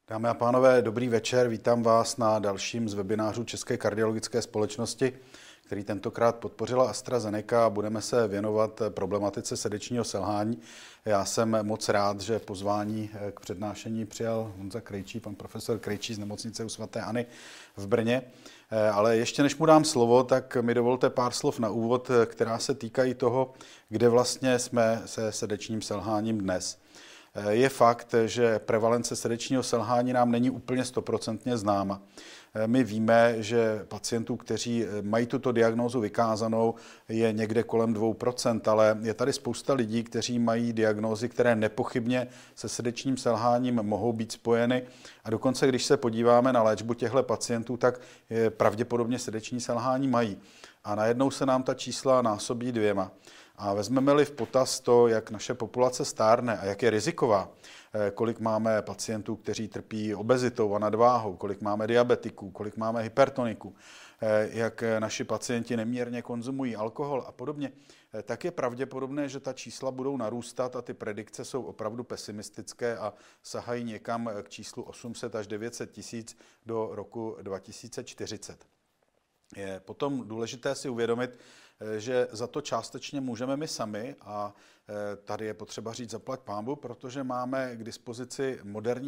Dámy a pánové, dobrý večer. Vítám vás na dalším z webinářů České kardiologické společnosti, který tentokrát podpořila AstraZeneca. Budeme se věnovat problematice srdečního selhání. Já jsem moc rád, že pozvání k přednášení přijal Honza Krejčí, pan profesor Krejčí z nemocnice u sv. Anny v Brně. Ale ještě než mu dám slovo, tak mi dovolte pár slov na úvod, která se týkají toho, kde vlastně jsme se srdečním selháním dnes. Je fakt, že prevalence srdečního selhání nám není úplně 100% známa. My víme, že pacientů, kteří mají tuto diagnózu vykázanou, je někde kolem 2%, ale je tady spousta lidí, kteří mají diagnózy, které nepochybně se srdečním selháním mohou být spojeny. A dokonce, když se podíváme na léčbu těchto pacientů, tak pravděpodobně srdeční selhání mají. A najednou se nám ta čísla násobí 2. A vezmeme-li v potaz to, jak naše populace stárne a jak je riziková, kolik máme pacientů, kteří trpí obezitou a nadváhou, kolik máme diabetiků, kolik máme hypertoniků, jak naši pacienti neměrně konzumují alkohol a podobně, tak je pravděpodobné, že ta čísla budou narůstat a ty predikce jsou opravdu pesimistické a sahají někam k číslu 800 až 900 tisíc do roku 2040. Je potom důležité si uvědomit, že za to částečně můžeme my sami a tady je potřeba říct zaplať pánbůh, protože máme k dispozici moderní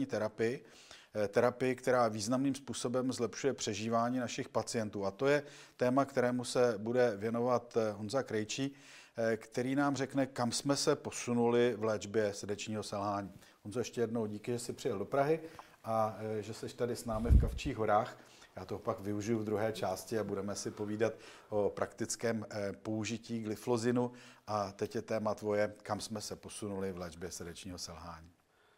terapii, která významným způsobem zlepšuje přežívání našich pacientů. A to je téma, kterému se bude věnovat Honza Krejčí, který nám řekne, kam jsme se posunuli v léčbě srdečního selhání. Honzo, ještě jednou díky, že jsi přijel do Prahy a že jsi tady s námi v Kavčích horách. Já to pak využiju v druhé části a budeme si povídat o praktickém použití glyflozinu. A teď je téma tvoje, kam jsme se posunuli v léčbě srdečního selhání.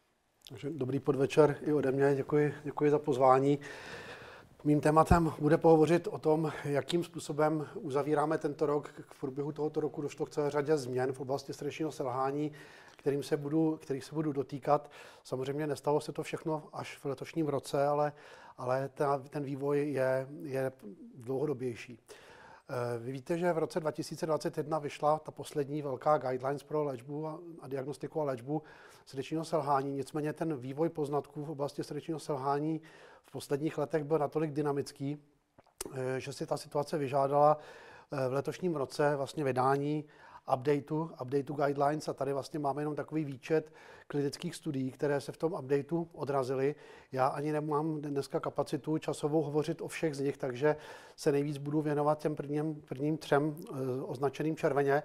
Dobrý podvečer i ode mě, děkuji za pozvání. Mým tématem bude pohovořit o tom, jakým způsobem uzavíráme tento rok. V průběhu tohoto roku došlo k celé řadě změn v oblasti srdečního selhání, kterých se budu dotýkat. Samozřejmě nestalo se to všechno až v letošním roce, ale ten vývoj je dlouhodobější. Vy víte, že v roce 2021 vyšla ta poslední velká guidelines pro léčbu a diagnostiku a léčbu srdečního selhání. Nicméně ten vývoj poznatků v oblasti srdečního selhání v posledních letech byl natolik dynamický, že si ta situace vyžádala v letošním roce vlastně vydání updateu guidelines a tady vlastně máme jenom takový výčet klinických studií, které se v tom updateu odrazily. Já ani nemám dneska kapacitu časovou hovořit o všech z nich, takže se nejvíc budu věnovat těm prvním 3 označeným červeně.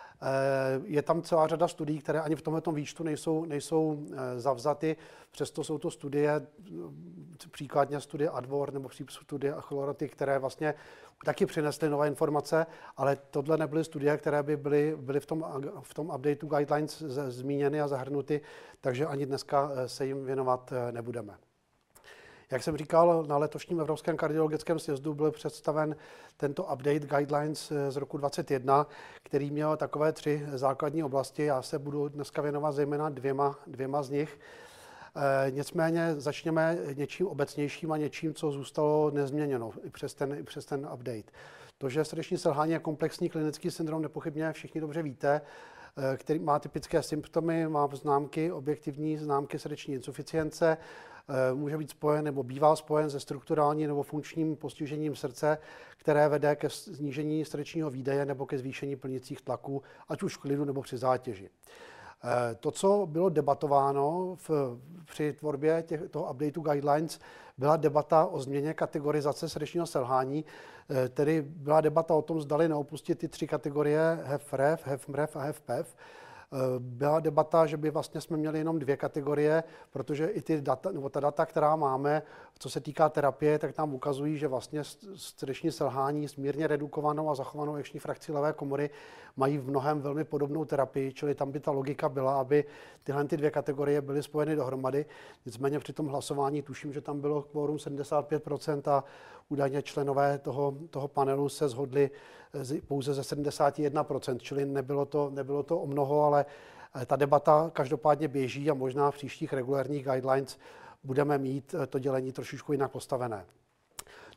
Je tam celá řada studií, které ani v tomto výčtu nejsou zavzaty, přesto jsou to studie, příkladně studie ADWOR nebo studie Achilloroty, které vlastně taky přinesly nové informace, ale tohle nebyly studie, které by byly v tom updateu guidelines zmíněny a zahrnuty, takže ani dneska se jim věnovat nebudeme. Jak jsem říkal, na letošním Evropském kardiologickém sjezdu byl představen tento update guidelines z roku 2021, který měl takové 3 základní oblasti. Já se budu dneska věnovat zejména dvěma z nich. Nicméně začněme něčím obecnějším a něčím, co zůstalo nezměněno i přes ten update. To, že srdeční selhání je komplexní klinický syndrom, nepochybně všichni dobře víte, který má typické symptomy, má objektivní známky srdeční insuficience, může být spojen nebo bývá spojen se strukturální nebo funkčním postižením srdce, které vede ke snížení srdečního výdeje nebo ke zvýšení plnicích tlaků, ať už v klidu nebo při zátěži. To, co bylo debatováno při tvorbě toho updateu guidelines, byla debata o změně kategorizace srdečního selhání, tedy byla debata o tom, zdali neopustit ty 3 kategorie HFrEF, HFmrEF a HFpEF. Byla debata, že by vlastně jsme měli jenom 2 kategorie, protože i ta data, která máme, co se týká terapie, tak nám ukazují, že vlastně srdeční selhání s mírně redukovanou a zachovanou eječní frakcí levé komory mají v mnohem velmi podobnou terapii, čili tam by ta logika byla, aby tyhle 2 kategorie byly spojeny dohromady. Nicméně při tom hlasování tuším, že tam bylo kvórum 75% a údajně členové toho panelu se shodli pouze ze 71%, čili nebylo to o mnoho, ale ta debata každopádně běží a možná v příštích regulárních guidelines budeme mít to dělení trošičku jinak postavené.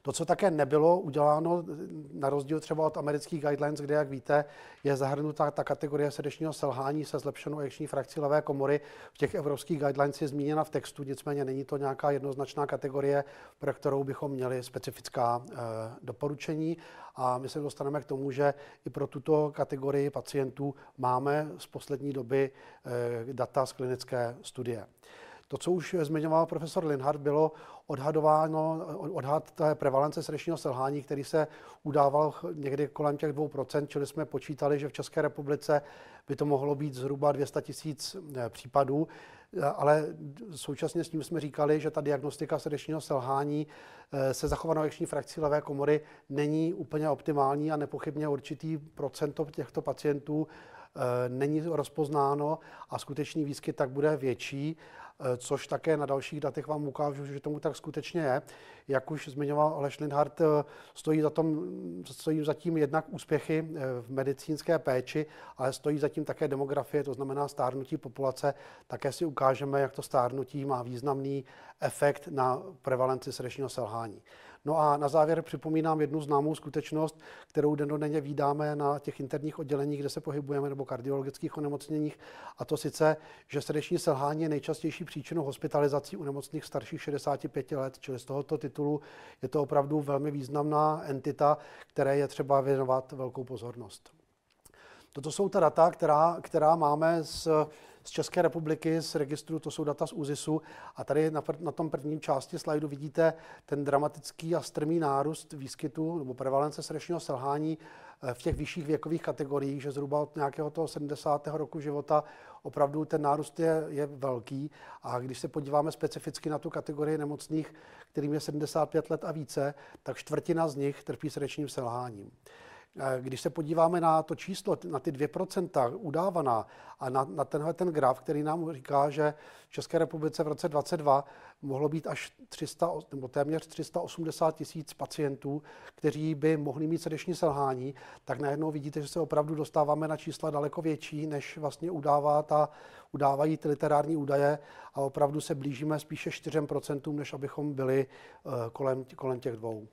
To, co také nebylo uděláno, na rozdíl třeba od amerických guidelines, kde, jak víte, je zahrnutá ta kategorie srdečního selhání se zlepšenou erekční frakcí levé komory. V těch evropských guidelines je zmíněna v textu, nicméně není to nějaká jednoznačná kategorie, pro kterou bychom měli specifická doporučení. A my se dostaneme k tomu, že i pro tuto kategorii pacientů máme z poslední doby data z klinické studie. To, co už zmiňoval profesor Linhart, bylo odhad té prevalence srdečního selhání, který se udával někdy kolem těch 2%, čili jsme počítali, že v České republice by to mohlo být zhruba 200 000 případů, ale současně s tím jsme říkali, že ta diagnostika srdečního selhání se zachovanou erekční frakcí levé komory není úplně optimální a nepochybně určitý procento těchto pacientů není rozpoznáno a skutečný výskyt tak bude větší, což také na dalších datech vám ukážu, že tomu tak skutečně je. Jak už zmiňoval Aleš Linhart, stojí zatím jednak úspěchy v medicínské péči, ale stojí zatím také demografie, to znamená stárnutí populace. Také si ukážeme, jak to stárnutí má významný efekt na prevalenci srdečního selhání. No a na závěr připomínám jednu známou skutečnost, kterou dennodenně vídáme na těch interních odděleních, kde se pohybujeme, nebo kardiologických onemocněních, a to sice, že srdeční selhání je nejčastější příčinou hospitalizací u nemocných starších 65 let, čili z tohoto titulu je to opravdu velmi významná entita, které je třeba věnovat velkou pozornost. Toto jsou ta data, která máme z České republiky, z registru, to jsou data z ÚZISu. A tady na tom prvním části slajdu vidíte ten dramatický a strmý nárůst výskytu nebo prevalence srdečního selhání v těch vyšších věkových kategoriích, že zhruba od nějakého toho 70. roku života opravdu ten nárůst je velký. A když se podíváme specificky na tu kategorii nemocných, kterým je 75 let a více, tak čtvrtina z nich trpí srdečním selháním. Když se podíváme na to číslo, na ty 2% udávaná a na tenhle ten graf, který nám říká, že v České republice v roce 2022 mohlo být až 300 nebo téměř 380 000 pacientů, kteří by mohli mít srdeční selhání, tak najednou vidíte, že se opravdu dostáváme na čísla daleko větší, než vlastně udávají ty literární údaje a opravdu se blížíme spíše 4%, než abychom byli kolem těch 2%.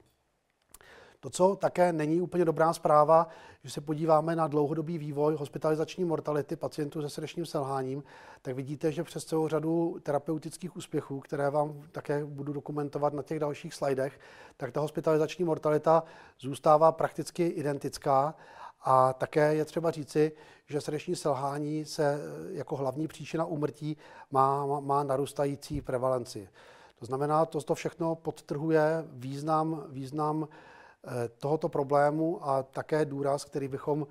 To, co také není úplně dobrá zpráva, že se podíváme na dlouhodobý vývoj hospitalizační mortality pacientů se srdečním selháním, tak vidíte, že přes celou řadu terapeutických úspěchů, které vám také budu dokumentovat na těch dalších slajdech, tak ta hospitalizační mortalita zůstává prakticky identická. A také je třeba říci, že srdeční selhání se jako hlavní příčina úmrtí má narůstající prevalenci. To znamená, to všechno podtrhuje význam tohoto problému a také důraz, který bychom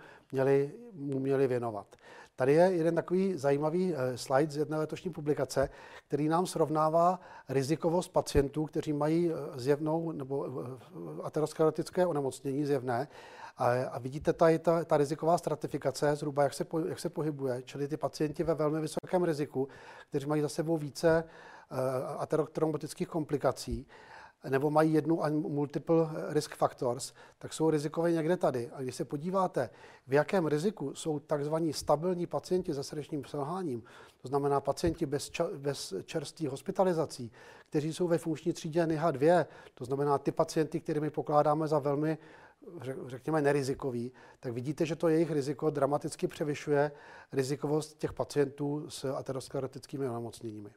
měli věnovat. Tady je jeden takový zajímavý slide z jedné letošní publikace, který nám srovnává rizikovost pacientů, kteří mají zjevnou nebo aterosklerotické onemocnění zjevné. A vidíte tady ta riziková stratifikace, zhruba jak se pohybuje, čili ty pacienti ve velmi vysokém riziku, kteří mají za sebou více aterotrombotických komplikací, nebo mají jednu a multiple risk factors, tak jsou rizikové někde tady. A když se podíváte, v jakém riziku jsou takzvaní stabilní pacienti se srdečním selháním, to znamená pacienti bez čerstvých hospitalizací, kteří jsou ve funkční třídě NIH2, to znamená ty pacienty, kterými pokládáme za velmi, řekněme, nerizikový, tak vidíte, že to jejich riziko dramaticky převyšuje rizikovost těch pacientů s aterosklerotickými onemocněními.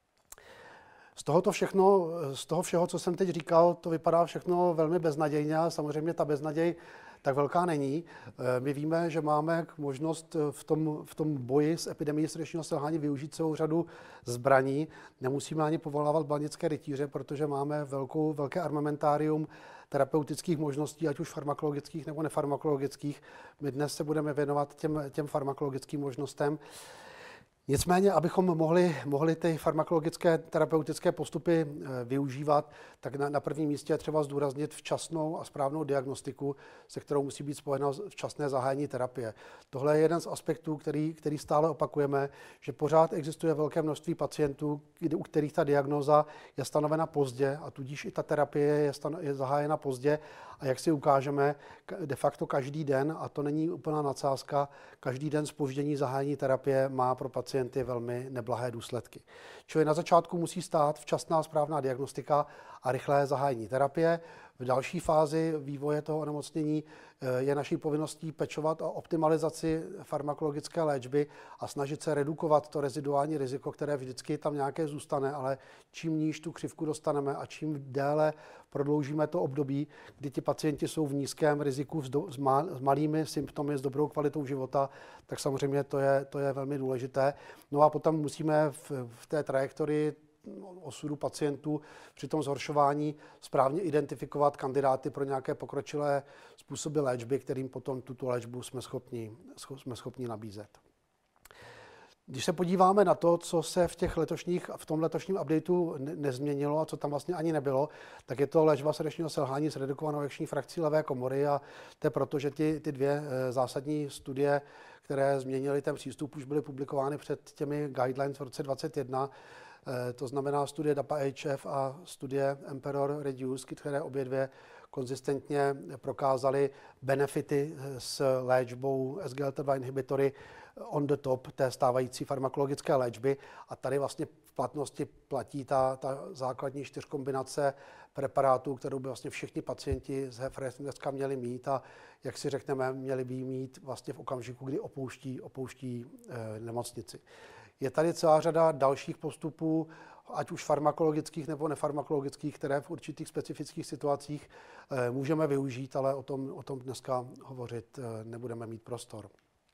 Z toho všeho, co jsem teď říkal, to vypadá všechno velmi beznadějně a samozřejmě ta beznaděj tak velká není. My víme, že máme možnost v tom boji s epidemií srdečního selhání využít celou řadu zbraní. Nemusíme ani povolávat balnické rytíře, protože máme velké armamentárium terapeutických možností, ať už farmakologických nebo nefarmakologických. My dnes se budeme věnovat těm farmakologickým možnostem. Nicméně, abychom mohli ty farmakologické terapeutické postupy využívat, tak na prvním místě je třeba zdůraznit včasnou a správnou diagnostiku, se kterou musí být spojeno včasné zahájení terapie. Tohle je jeden z aspektů, který stále opakujeme, že pořád existuje velké množství pacientů, u kterých ta diagnóza je stanovena pozdě a tudíž i ta terapie je zahájena pozdě. A jak si ukážeme, de facto každý den, a to není úplná nadsázka, každý den zpoždění zahájení terapie má pro pacienty velmi neblahé důsledky. Čili na začátku musí stát včasná správná diagnostika a rychlé zahájení terapie. V další fázi vývoje toho onemocnění je naší povinností pečovat o optimalizaci farmakologické léčby a snažit se redukovat to reziduální riziko, které vždycky tam nějaké zůstane, ale čím níž tu křivku dostaneme a čím déle prodloužíme to období, kdy ti pacienti jsou v nízkém riziku s malými symptomy, s dobrou kvalitou života, tak samozřejmě to je velmi důležité. No a potom musíme v té trajektorii osudu pacientů při tom zhoršování správně identifikovat kandidáty pro nějaké pokročilé způsoby léčby, kterým potom tuto léčbu jsme schopni nabízet. Když se podíváme na to, co se v tom letošním updateu nezměnilo a co tam vlastně ani nebylo, tak je to léčba srdečního selhání s redukovanou erekční frakcí levé komory a to je proto, že ty dvě zásadní studie, které změnily ten přístup, už byly publikovány před těmi guidelines v roce 2021. To znamená studie DAPA-HF a studie Emperor Reduce, které obě dvě konzistentně prokázaly benefity s léčbou SGLT2 inhibitory on the top té stávající farmakologické léčby. A tady vlastně v platnosti platí ta základní 4 kombinace preparátů, kterou by vlastně všichni pacienti z HFRS dneska měli mít a jak si řekneme, měli by mít vlastně v okamžiku, kdy opouští nemocnici. Je tady celá řada dalších postupů, ať už farmakologických nebo nefarmakologických, které v určitých specifických situacích můžeme využít, ale o tom dneska hovořit nebudeme mít prostor.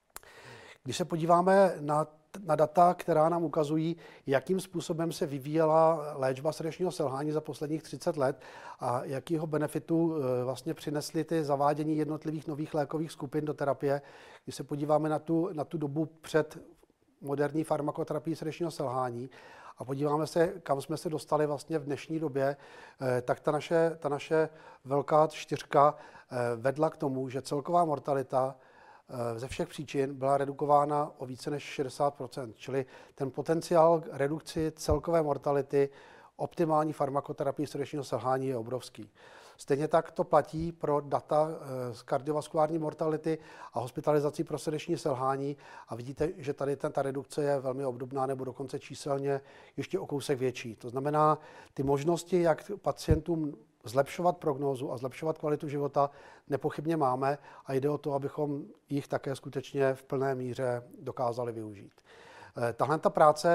Když se podíváme na data, která nám ukazují, jakým způsobem se vyvíjela léčba srdečního selhání za posledních 30 let a jakýho benefitu vlastně přinesly ty zavádění jednotlivých nových lékových skupin do terapie, když se podíváme na tu dobu před moderní farmakoterapii srdečního selhání a podíváme se, kam jsme se dostali vlastně v dnešní době, tak ta naše velká 4 vedla k tomu, že celková mortalita ze všech příčin byla redukována o více než 60%, čili ten potenciál redukci celkové mortality optimální farmakoterapii srdečního selhání je obrovský. Stejně tak to platí pro data z kardiovaskulární mortality a hospitalizací pro srdeční selhání a vidíte, že tady ta redukce je velmi obdobná nebo dokonce číselně ještě o kousek větší. To znamená, ty možnosti, jak pacientům zlepšovat prognózu a zlepšovat kvalitu života, nepochybně máme a jde o to, abychom jich také skutečně v plné míře dokázali využít. Tahle ta práce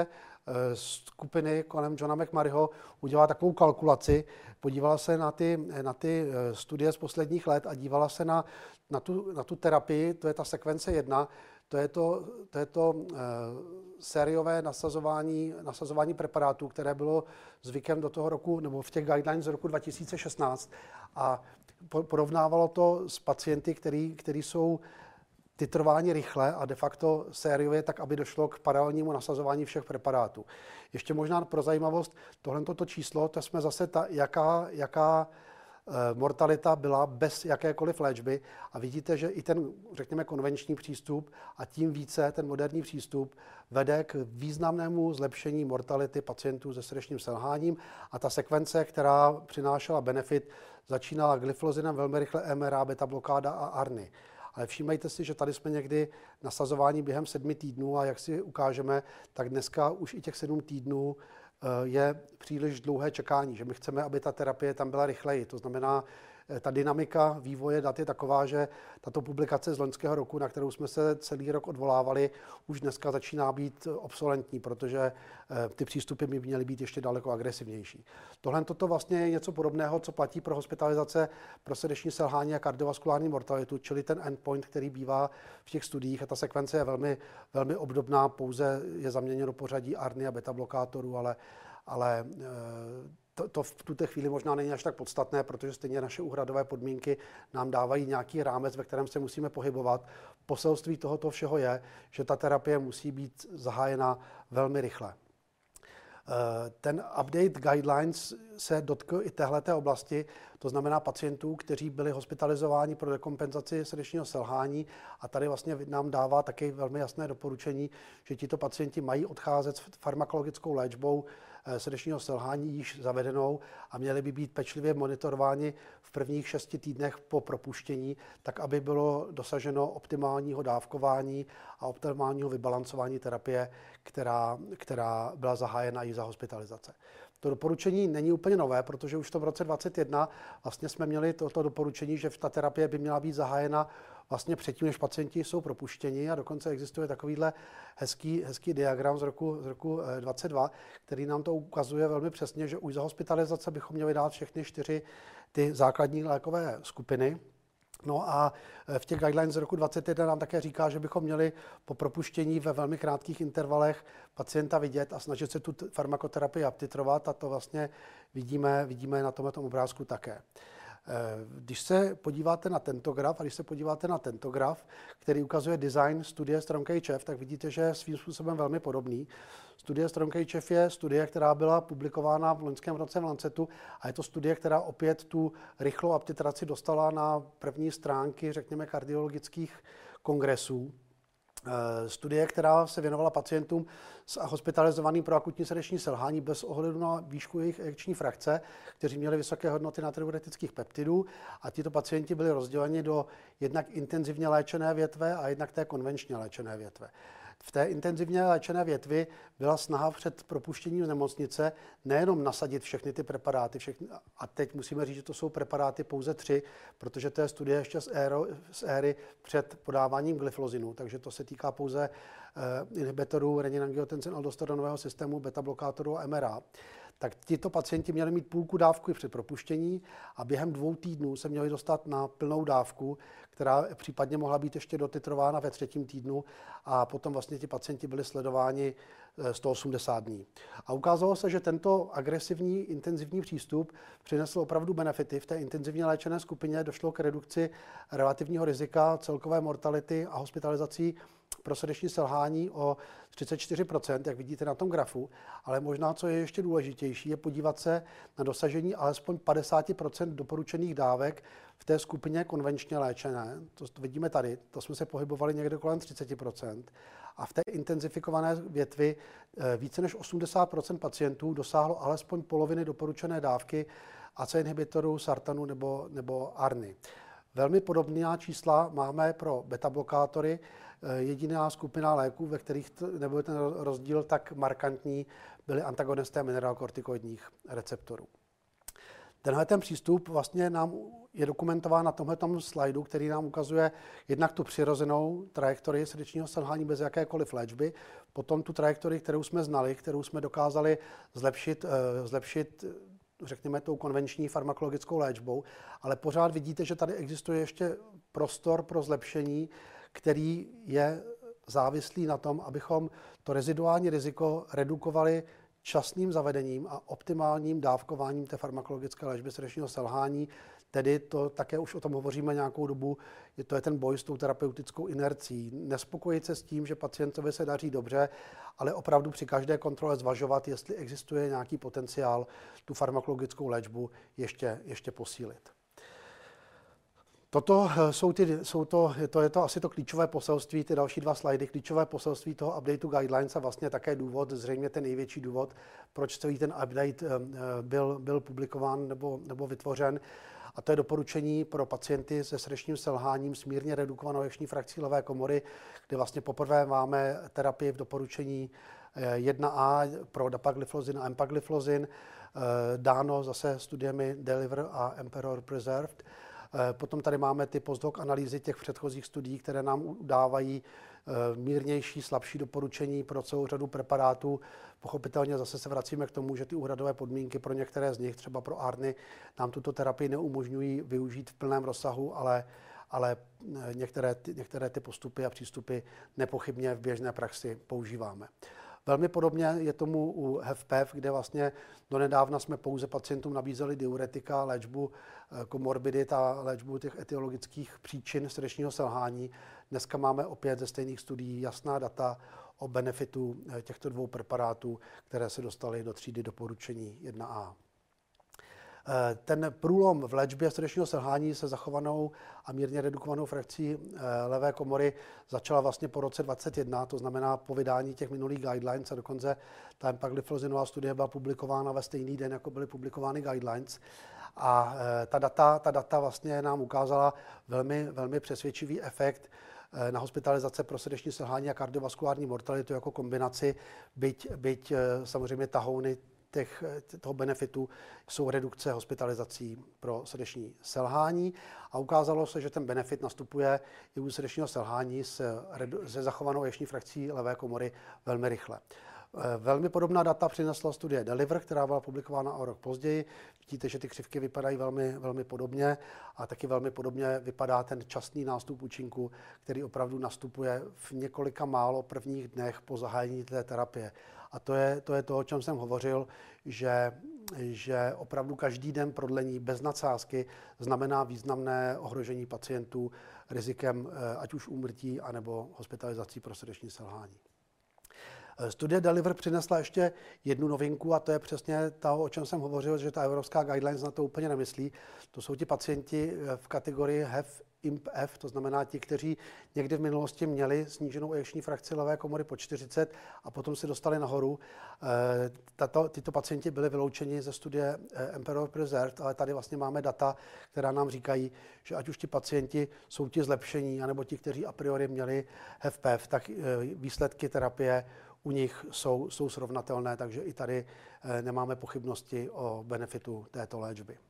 skupiny kolem Johna McMurrayho udělala takovou kalkulaci, podívala se na ty studie z posledních let a dívala se na tu terapii, to je ta sekvence 1, to je to sériové nasazování preparátů, které bylo zvykem do toho roku, nebo v těch guidelines z roku 2016 a porovnávalo to s pacienty, kteří jsou titrováni rychle a de facto sériově, tak aby došlo k paralelnímu nasazování všech preparátů. Ještě možná pro zajímavost, tohleto číslo, to jsme zase jaká mortalita byla bez jakékoliv léčby a vidíte, že i ten, řekněme, konvenční přístup a tím více ten moderní přístup vede k významnému zlepšení mortality pacientů se srdečním selháním a ta sekvence, která přinášela benefit, začínala glyflozinem, velmi rychle MRA, beta blokáda a ARNI. Ale všímejte si, že tady jsme někdy nasazování během 7 týdnů a jak si ukážeme, tak dneska už i těch 7 týdnů je příliš dlouhé čekání, že my chceme, aby ta terapie tam byla rychleji. To znamená, ta dynamika vývoje dat je taková, že tato publikace z loňského roku, na kterou jsme se celý rok odvolávali, už dneska začíná být obsolentní, protože ty přístupy by měly být ještě daleko agresivnější. Tohle toto vlastně je něco podobného, co platí pro hospitalizace pro srdeční selhání a kardiovaskulární mortalitu, čili ten endpoint, který bývá v těch studiích a ta sekvence je velmi, velmi obdobná, pouze je zaměněno pořadí ARNI a beta blokátorů, ale to v tuto chvíli možná není až tak podstatné, protože stejně naše úhradové podmínky nám dávají nějaký rámec, ve kterém se musíme pohybovat. Poselství tohoto všeho je, že ta terapie musí být zahájena velmi rychle. Ten update guidelines se dotkl i téhleté oblasti, to znamená pacientů, kteří byli hospitalizováni pro dekompenzaci srdečního selhání a tady vlastně nám dává taky velmi jasné doporučení, že tito pacienti mají odcházet s farmakologickou léčbou srdečního selhání již zavedenou a měly by být pečlivě monitorováni v prvních 6 týdnech po propuštění, tak aby bylo dosaženo optimálního dávkování a optimálního vybalancování terapie, která byla zahájena i za hospitalizace. To doporučení není úplně nové, protože už v tom roce 2021 vlastně jsme měli toto doporučení, že ta terapie by měla být zahájena vlastně předtím, než pacienti jsou propuštěni, a dokonce existuje takovýhle hezký diagram z roku 2022, který nám to ukazuje velmi přesně, že už za hospitalizace bychom měli dát všechny 4 ty základní lékové skupiny. No a v těch guidelines z roku 2021 nám také říká, že bychom měli po propuštění ve velmi krátkých intervalech pacienta vidět a snažit se tu farmakoterapii aptitrovat, a to vlastně vidíme na tomto obrázku také. Když se podíváte na tento graf, který ukazuje design studie STRONG-HF, tak vidíte, že je svým způsobem velmi podobný. Studie STRONG-HF je studie, která byla publikována v loňském roce v Lancetu, a je to studie, která opět tu rychlou aptitraci dostala na první stránky, řekněme, kardiologických kongresů. Studie, která se věnovala pacientům hospitalizovaným pro akutní srdeční selhání bez ohledu na výšku jejich ejekční frakce, kteří měli vysoké hodnoty natriuretických peptidů, a tito pacienti byli rozděleni do jednak intenzivně léčené větve a jednak té konvenčně léčené větve. V té intenzivně léčené větvi byla snaha před propuštěním z nemocnice nejenom nasadit všechny ty preparáty, a teď musíme říct, že to jsou preparáty pouze 3, protože to je studie ještě z éry před podáváním glyflozinu, takže to se týká pouze inhibitorů renin-angiotensin-aldosteronového systému, beta-blokátorů a MRA. Tak tito pacienti měli mít půlku dávky před propuštění a během 2 týdnů se měli dostat na plnou dávku, která případně mohla být ještě dotitrována ve 3. týdnu, a potom vlastně ti pacienti byli sledováni 180 dní. A ukázalo se, že tento agresivní intenzivní přístup přinesl opravdu benefity. V té intenzivně léčené skupině došlo k redukci relativního rizika celkové mortality a hospitalizací pro srdeční selhání o 34%, jak vidíte na tom grafu, ale možná, co je ještě důležitější, je podívat se na dosažení alespoň 50% doporučených dávek v té skupině konvenčně léčené. To vidíme tady, to jsme se pohybovali někde kolem 30%. A v té intenzifikované větvi více než 80% pacientů dosáhlo alespoň poloviny doporučené dávky AC inhibitorů, sartanu nebo ARNI. Velmi podobná čísla máme pro beta-blokátory. Jediná skupina léků, ve kterých nebyl ten rozdíl tak markantní, byly antagonisté mineralokortikoidních receptorů. Tenhle ten přístup vlastně nám je dokumentován na tomhletom slajdu, který nám ukazuje jednak tu přirozenou trajektorii srdečního selhání bez jakékoliv léčby, potom tu trajektorii, kterou jsme znali, kterou jsme dokázali zlepšit řekněme tou konvenční farmakologickou léčbou, ale pořád vidíte, že tady existuje ještě prostor pro zlepšení, který je závislý na tom, abychom to reziduální riziko redukovali časným zavedením a optimálním dávkováním té farmakologické léčby srdečního selhání. Tedy to také už o tom hovoříme nějakou dobu, to je ten boj s tou terapeutickou inercí. Nespokojit se s tím, že pacientovi se daří dobře, ale opravdu při každé kontrole zvažovat, jestli existuje nějaký potenciál tu farmakologickou léčbu ještě posílit. To je to asi to klíčové poselství, ty další 2 slajdy, klíčové poselství toho updateu guidelines a vlastně také důvod, zřejmě ten největší důvod, proč celý ten update byl publikován nebo vytvořen. A to je doporučení pro pacienty se srdečním selháním s mírně redukovanou ejekční frakcí levé komory, kde vlastně poprvé máme terapii v doporučení 1A pro dapagliflozin a empagliflozin, dáno zase studiemi DELIVER a EMPEROR Preserved. Potom tady máme ty postdoc analýzy těch předchozích studií, které nám dávají mírnější, slabší doporučení pro celou řadu preparátů. Pochopitelně zase se vracíme k tomu, že ty úhradové podmínky pro některé z nich, třeba pro ARNI, nám tuto terapii neumožňují využít v plném rozsahu, ale některé ty postupy a přístupy nepochybně v běžné praxi používáme. Velmi podobně je tomu u HFpEF, kde vlastně donedávna jsme pouze pacientům nabízeli diuretika, léčbu komorbidit a léčbu těch etiologických příčin srdečního selhání. Dneska máme opět ze stejných studií jasná data o benefitu těchto 2 preparátů, které se dostaly do třídy doporučení 1A. Ten průlom v léčbě srdečního selhání se zachovanou a mírně redukovanou frakcí levé komory začala vlastně po roce 2021, to znamená po vydání těch minulých guidelines, a dokonce ta empagliflozinová studie byla publikována ve stejný den, jako byly publikovány guidelines. A ta data vlastně nám ukázala velmi přesvědčivý efekt na hospitalizace pro srdeční selhání a kardiovaskulární mortalitu jako kombinaci, byť samozřejmě tahouny toho benefitu jsou redukce hospitalizací pro srdeční selhání, a ukázalo se, že ten benefit nastupuje i u srdečního selhání se zachovanou eječní frakcí levé komory velmi rychle. Velmi podobná data přinesla studie DELIVER, která byla publikována o rok později. Vidíte, že ty křivky vypadají velmi podobně, a taky velmi podobně vypadá ten časný nástup účinku, který opravdu nastupuje v několika málo prvních dnech po zahájení té terapie. A to je to, o čem jsem hovořil, že opravdu každý den prodlení bez nadsázky znamená významné ohrožení pacientů rizikem ať už úmrtí, anebo hospitalizací pro srdeční selhání. Studie DELIVER přinesla ještě jednu novinku, a to je přesně to, o čem jsem hovořil, že ta evropská guidelines na to úplně nemyslí. To jsou ti pacienti v kategorii HEF-IMP-F, to znamená ti, kteří někdy v minulosti měli sníženou eječní frakci levé komory po 40 a potom se dostali nahoru. Tyto pacienti byli vyloučeni ze studie Emperor Preserved, ale tady vlastně máme data, která nám říkají, že ať už ti pacienti jsou ti zlepšení, anebo ti, kteří a priori měli HEF-PEF, tak výsledky terapie u nich jsou srovnatelné, takže i tady nemáme pochybnosti o benefitu této léčby.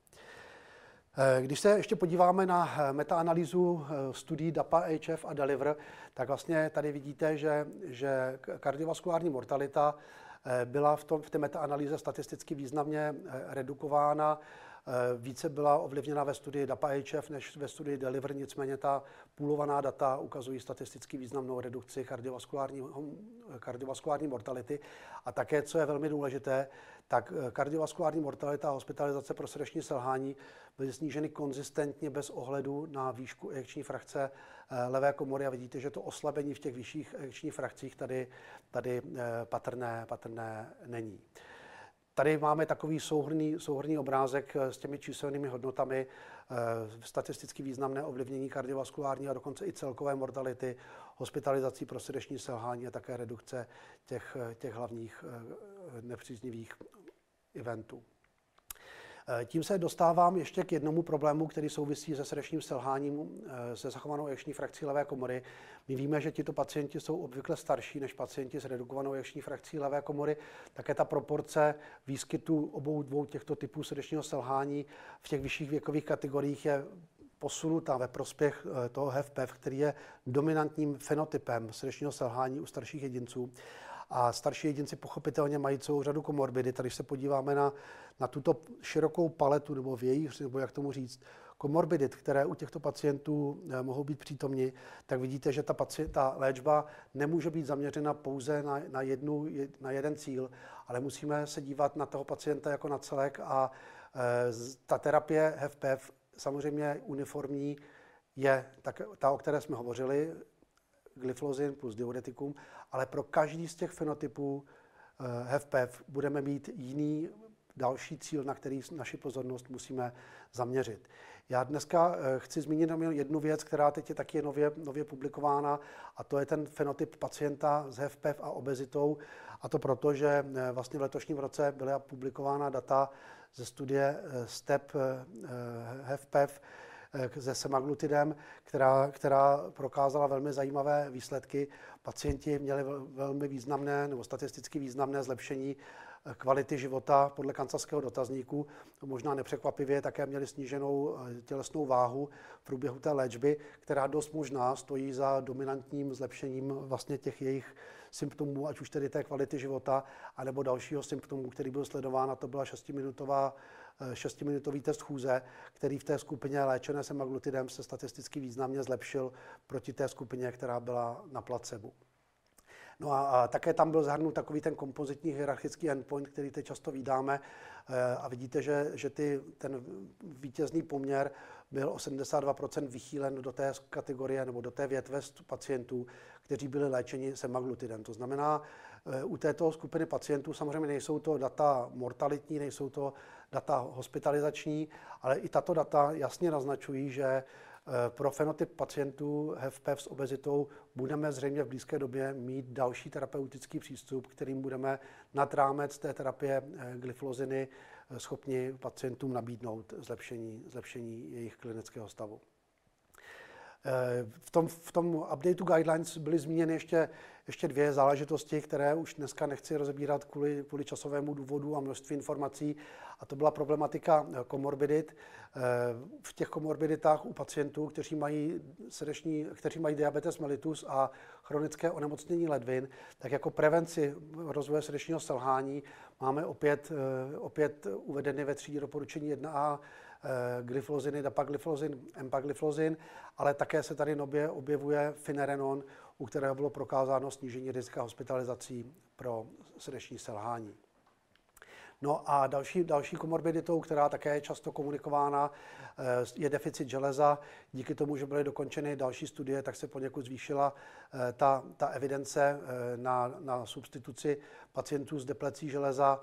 Když se ještě podíváme na metaanalýzu studií DAPA-HF a DELIVER, tak vlastně tady vidíte, že kardiovaskulární mortalita byla v té metaanalýze statisticky významně redukována. Více byla ovlivněna ve studii DAPA-HF než ve studii DELIVER, nicméně ta půlovaná data ukazují statisticky významnou redukci kardiovaskulární mortality. A také, co je velmi důležité, tak kardiovaskulární mortalita a hospitalizace pro srdeční selhání byly sníženy konzistentně bez ohledu na výšku eječní frakce levé komory, a vidíte, že to oslabení v těch vyšších ejekčních frakcích tady patrné není. Tady máme takový souhrnný obrázek s těmi číselnými hodnotami, statisticky významné ovlivnění kardiovaskulární a dokonce i celkové mortality, hospitalizací pro srdeční selhání a také redukce těch hlavních nepříznivých eventů. Tím se dostávám ještě k jednomu problému, který souvisí se srdečním selháním, se zachovanou eječní frakcí levé komory. My víme, že tito pacienti jsou obvykle starší než pacienti s redukovanou eječní frakcí levé komory. Také ta proporce výskytu obou dvou těchto typů srdečního selhání v těch vyšších věkových kategoriích je posunuta ve prospěch toho HEF-PEF, který je dominantním fenotypem srdečního selhání u starších jedinců. A starší jedinci pochopitelně mají celou řadu komorbidit. Když se podíváme na tuto širokou paletu nebo vějíř, nebo jak tomu říct, komorbidit, které u těchto pacientů mohou být přítomni, tak vidíte, že ta léčba nemůže být zaměřena pouze na jeden cíl, ale musíme se dívat na toho pacienta jako na celek, a ta terapie HEF-PEF samozřejmě uniformní je ta, o které jsme hovořili, gliflozin plus diuretikum, ale pro každý z těch fenotypů HEF-PEF budeme mít jiný další cíl, na který naši pozornost musíme zaměřit. Já dneska chci zmínit jednu věc, která teď je taky nově publikována, a to je ten fenotyp pacienta s HEF-PEF a obezitou, a to proto, že vlastně v letošním roce byla publikována data ze studie STEP HEF-PEF se semaglutidem, která prokázala velmi zajímavé výsledky. Pacienti měli velmi významné nebo statisticky významné zlepšení kvality života podle kanclerského dotazníku. Možná nepřekvapivě také měli sníženou tělesnou váhu v průběhu té léčby, která dost možná stojí za dominantním zlepšením vlastně těch jejich symptomů, ať už tedy té kvality života, anebo dalšího symptomu, který byl sledován, a to byla 6minutový test chůze, který v té skupině léčené semaglutidem se statisticky významně zlepšil proti té skupině, která byla na placebo. No a také tam byl zahrnut takový ten kompozitní hierarchický endpoint, který teď často vídáme, a vidíte, že ten vítězný poměr byl o 72% vychýlen do té kategorie nebo do té větve pacientů, kteří byli léčeni semaglutidem. To znamená, u této skupiny pacientů. Samozřejmě nejsou to data mortalitní, nejsou to data hospitalizační, ale i tato data jasně naznačují, že pro fenotyp pacientů HFpEF s obezitou budeme zřejmě v blízké době mít další terapeutický přístup, kterým budeme nad rámec té terapie glyfloziny schopni pacientům nabídnout zlepšení jejich klinického stavu. V tom updateu guidelines byly zmíněny ještě dvě záležitosti, které už dneska nechci rozebírat kvůli časovému důvodu a množství informací. A to byla problematika komorbidit. V těch komorbiditách u pacientů, kteří mají diabetes mellitus a chronické onemocnění ledvin, tak jako prevenci rozvoje srdečního selhání máme opět uvedeny ve třídě doporučení 1A glyfloziny, dapagliflozin, empagliflozin, ale také se tady nově objevuje finerenon, u kterého bylo prokázáno snížení rizika hospitalizací pro srdeční selhání. No a další komorbiditou, která také je často komunikována, je deficit železa. Díky tomu, že byly dokončeny další studie, tak se poněkud zvýšila ta evidence na substituci pacientů s deplecí železa.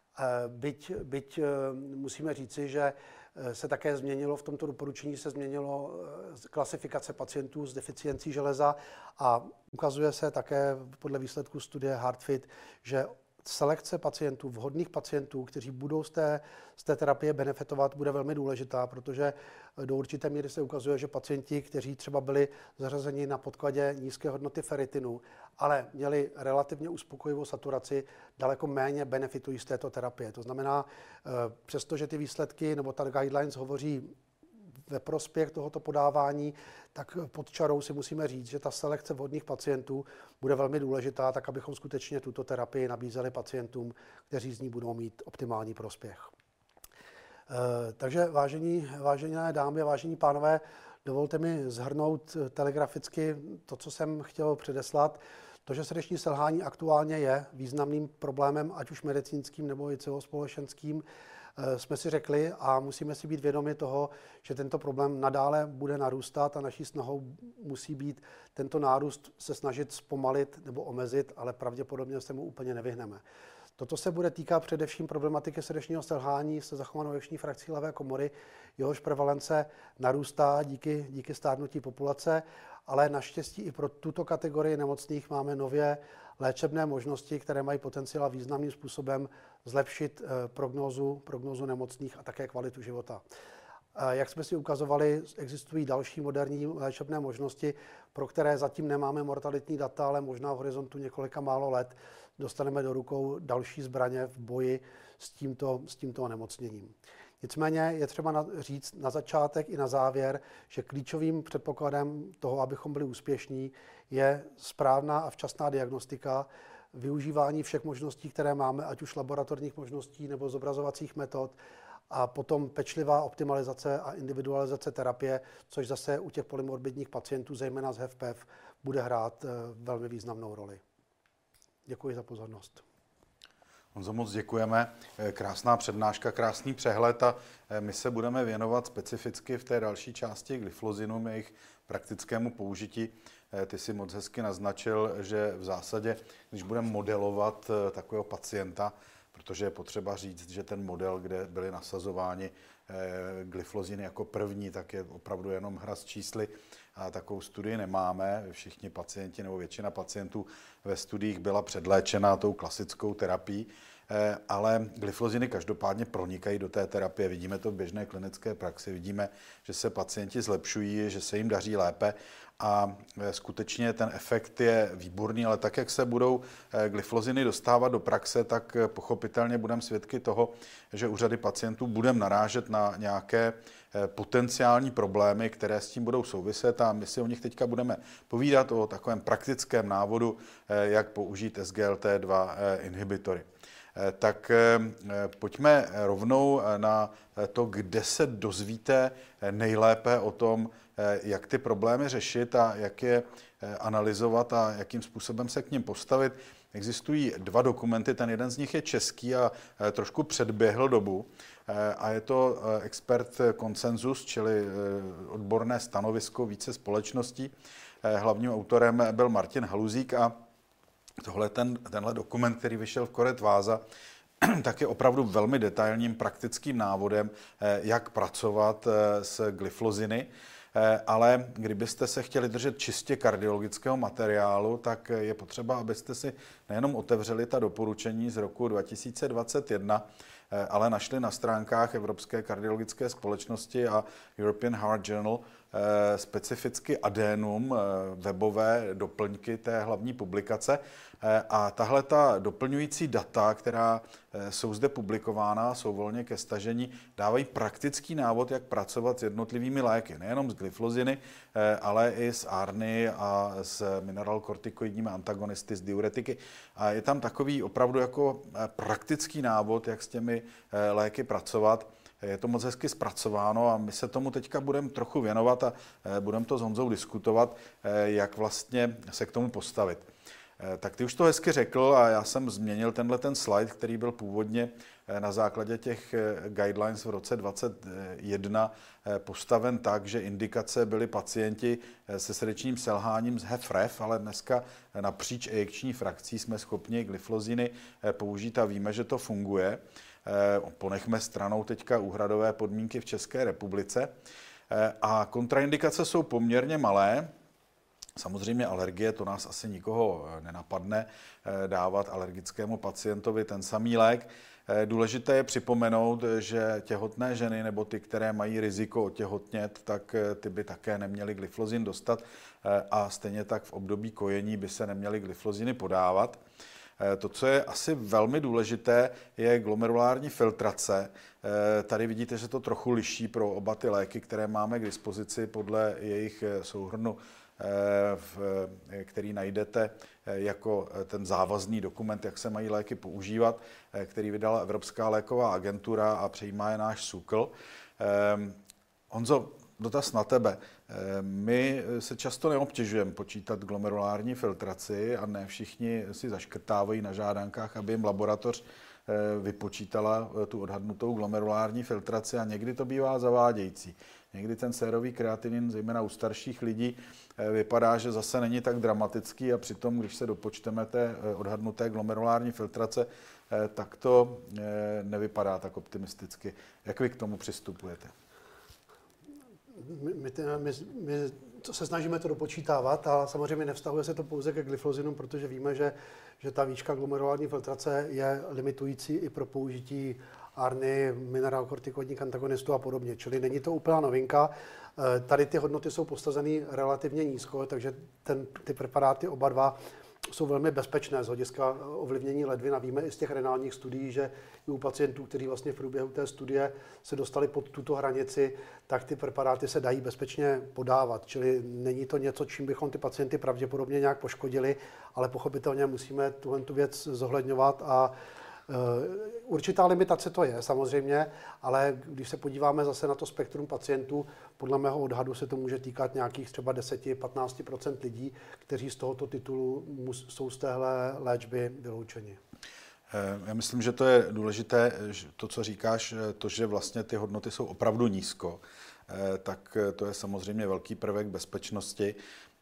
Byť musíme říci, že se také změnilo, v tomto doporučení se změnilo klasifikace pacientů s deficiencí železa a ukazuje se také podle výsledků studie HeartFit, že selekce pacientů, vhodných pacientů, kteří budou z té terapie benefitovat, bude velmi důležitá, protože do určité míry se ukazuje, že pacienti, kteří třeba byli zařazeni na podkladě nízké hodnoty ferritinu, ale měli relativně uspokojivou saturaci, daleko méně benefitují z této terapie. To znamená, přestože ty výsledky nebo ta guidelines hovoří ve prospěch tohoto podávání, tak pod čarou si musíme říct, že ta selekce vhodných pacientů bude velmi důležitá, tak abychom skutečně tuto terapii nabízeli pacientům, kteří z ní budou mít optimální prospěch. Takže vážené dámy a vážení pánové, dovolte mi shrnout telegraficky to, co jsem chtěl předeslat. To, že srdeční selhání aktuálně je významným problémem, ať už medicínským nebo i celospolečenským, jsme si řekli a musíme si být vědomi toho, že tento problém nadále bude narůstat a naší snahou musí být tento nárůst se snažit zpomalit nebo omezit, ale pravděpodobně se mu úplně nevyhneme. Toto se bude týkat především problematiky srdečního selhání se zachovanou eječní frakcí levé komory, jehož prevalence narůstá díky stárnutí populace, ale naštěstí i pro tuto kategorii nemocných máme nově léčebné možnosti, které mají potenciál významným způsobem zlepšit prognózu nemocných a také kvalitu života. Jak jsme si ukazovali, existují další moderní léčebné možnosti, pro které zatím nemáme mortalitní data, ale možná v horizontu několika málo let dostaneme do rukou další zbraně v boji s tímto onemocněním. Nicméně je třeba říct na začátek i na závěr, že klíčovým předpokladem toho, abychom byli úspěšní, je správná a včasná diagnostika, využívání všech možností, které máme, ať už laboratorních možností nebo zobrazovacích metod, a potom pečlivá optimalizace a individualizace terapie, což zase u těch polymorbidních pacientů, zejména z HFpEF, bude hrát velmi významnou roli. Děkuji za pozornost. Honzo, moc děkujeme. Krásná přednáška, krásný přehled a my se budeme věnovat specificky v té další části glyflozinům, jejich praktickému použití. Ty si moc hezky naznačil, že v zásadě, když budeme modelovat takového pacienta, protože je potřeba říct, že ten model, kde byly nasazováni glyfloziny jako první, tak je opravdu jenom hra s čísly a takovou studii nemáme. Všichni pacienti nebo většina pacientů ve studiích byla předléčena tou klasickou terapií, ale glyfloziny každopádně pronikají do té terapie. Vidíme to v běžné klinické praxi, vidíme, že se pacienti zlepšují, že se jim daří lépe a skutečně ten efekt je výborný, ale tak, jak se budou glyfloziny dostávat do praxe, tak pochopitelně budeme svědky toho, že u řady pacientů budeme narážet na nějaké potenciální problémy, které s tím budou souviset a my si o nich teďka budeme povídat o takovém praktickém návodu, jak použít SGLT2 inhibitory. Tak pojďme rovnou na to, kde se dozvíte nejlépe o tom, jak ty problémy řešit a jak je analyzovat a jakým způsobem se k nim postavit. Existují dva dokumenty, ten jeden z nich je český a trošku předběhl dobu a je to expert konsenzus, čili odborné stanovisko více společností. Hlavním autorem byl Martin Haluzík a tenhle dokument, který vyšel v Koret Váza, tak je opravdu velmi detailním praktickým návodem, jak pracovat s glyfloziny. Ale kdybyste se chtěli držet čistě kardiologického materiálu, tak je potřeba, abyste si nejenom otevřeli ta doporučení z roku 2021, ale našli na stránkách Evropské kardiologické společnosti a European Heart Journal specificky adénum, webové doplňky té hlavní publikace. A tahle ta doplňující data, která jsou zde publikována, jsou volně ke stažení, dávají praktický návod, jak pracovat s jednotlivými léky. Nejenom s glyfloziny, ale i s ARNy a s mineralokortikoidními antagonisty, s diuretiky. A je tam takový opravdu jako praktický návod, jak s těmi léky pracovat. Je to moc hezky zpracováno a my se tomu teďka budeme trochu věnovat a budeme to s Honzou diskutovat, jak vlastně se k tomu postavit. Tak ty už to hezky řekl a já jsem změnil ten slide, který byl původně na základě těch guidelines v roce 2021 postaven tak, že indikace byly pacienti se srdečním selháním z HFrEF, ale dneska napříč ejekční frakcí jsme schopni glyfloziny použít a víme, že to funguje. Ponechme stranou teďka úhradové podmínky v České republice. A kontraindikace jsou poměrně malé. Samozřejmě alergie, to nás asi nikoho nenapadne dávat alergickému pacientovi ten samý lék. Důležité je připomenout, že těhotné ženy nebo ty, které mají riziko otěhotnět, tak ty by také neměly glyflozin dostat a stejně tak v období kojení by se neměly glyfloziny podávat. To, co je asi velmi důležité, je glomerulární filtrace. Tady vidíte, že to trochu liší pro oba ty léky, které máme k dispozici podle jejich souhrnu, který najdete jako ten závazný dokument, jak se mají léky používat, který vydala Evropská léková agentura a přejímá je náš SÚKL. Honzo, dotaz na tebe. My se často neobtěžujeme počítat glomerulární filtraci a ne všichni si zaškrtávají na žádankách, aby jim laboratoř vypočítala tu odhadnutou glomerulární filtraci a někdy to bývá zavádějící. Někdy ten sérový kreatinin, zejména u starších lidí, vypadá, že zase není tak dramatický a přitom, když se dopočteme té odhadnuté glomerulární filtrace, tak to nevypadá tak optimisticky. Jak vy k tomu přistupujete? My se snažíme to dopočítávat, ale samozřejmě nevztahuje se to pouze ke glyflozinům, protože víme, že ta výška glomerulární filtrace je limitující i pro použití ARNy, mineralokortikoidních antagonistů a podobně. Čili není to úplná novinka. Tady ty hodnoty jsou postaveny relativně nízko, takže ty preparáty oba dva jsou velmi bezpečné z hlediska ovlivnění ledvin a víme i z těch renálních studií, že i u pacientů, kteří vlastně v průběhu té studie se dostali pod tuto hranici, tak ty preparáty se dají bezpečně podávat. Čili není to něco, čím bychom ty pacienty pravděpodobně nějak poškodili, ale pochopitelně musíme tu věc zohledňovat a určitá limitace to je samozřejmě, ale když se podíváme zase na to spektrum pacientů, podle mého odhadu se to může týkat nějakých třeba 10-15% lidí, kteří z tohoto titulu jsou z téhle léčby vyloučeni. Já myslím, že to je důležité, to, co říkáš, to, že vlastně ty hodnoty jsou opravdu nízko, tak to je samozřejmě velký prvek bezpečnosti.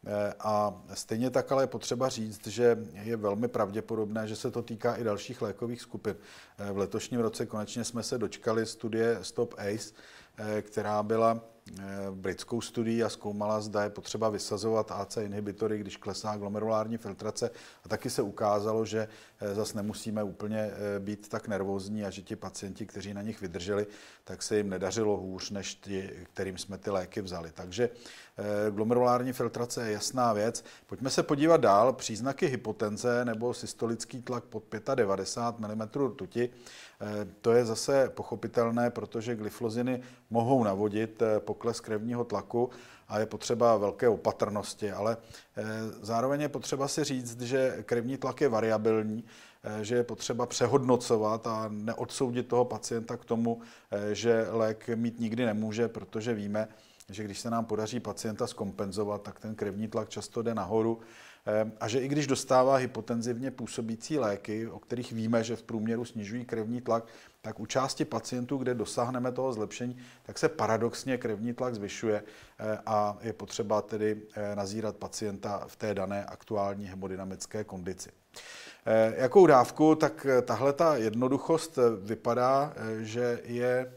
A stejně tak ale je potřeba říct, že je velmi pravděpodobné, že se to týká i dalších lékových skupin. V letošním roce konečně jsme se dočkali studie Stop ACE, která byla britskou studií a zkoumala, zda je potřeba vysazovat AC inhibitory, když klesá glomerulární filtrace. A taky se ukázalo, že zase nemusíme úplně být tak nervózní a že ti pacienti, kteří na nich vydrželi, tak se jim nedařilo hůř, než ti, kterým jsme ty léky vzali. Takže glomerulární filtrace je jasná věc. Pojďme se podívat dál. Příznaky hypotenze nebo systolický tlak pod 95 mm rtuti. To je zase pochopitelné, protože glyfloziny mohou navodit pokles krevního tlaku a je potřeba velké opatrnosti, ale zároveň je potřeba si říct, že krevní tlak je variabilní, že je potřeba přehodnocovat a neodsoudit toho pacienta k tomu, že lék mít nikdy nemůže, protože víme, že když se nám podaří pacienta zkompenzovat, tak ten krevní tlak často jde nahoru a že i když dostává hypotenzivně působící léky, o kterých víme, že v průměru snižují krevní tlak, tak u části pacientů, kde dosáhneme toho zlepšení, tak se paradoxně krevní tlak zvyšuje a je potřeba tedy nazírat pacienta v té dané aktuální hemodynamické kondici. Jakou dávku? Tak tahle ta jednoduchost vypadá, že je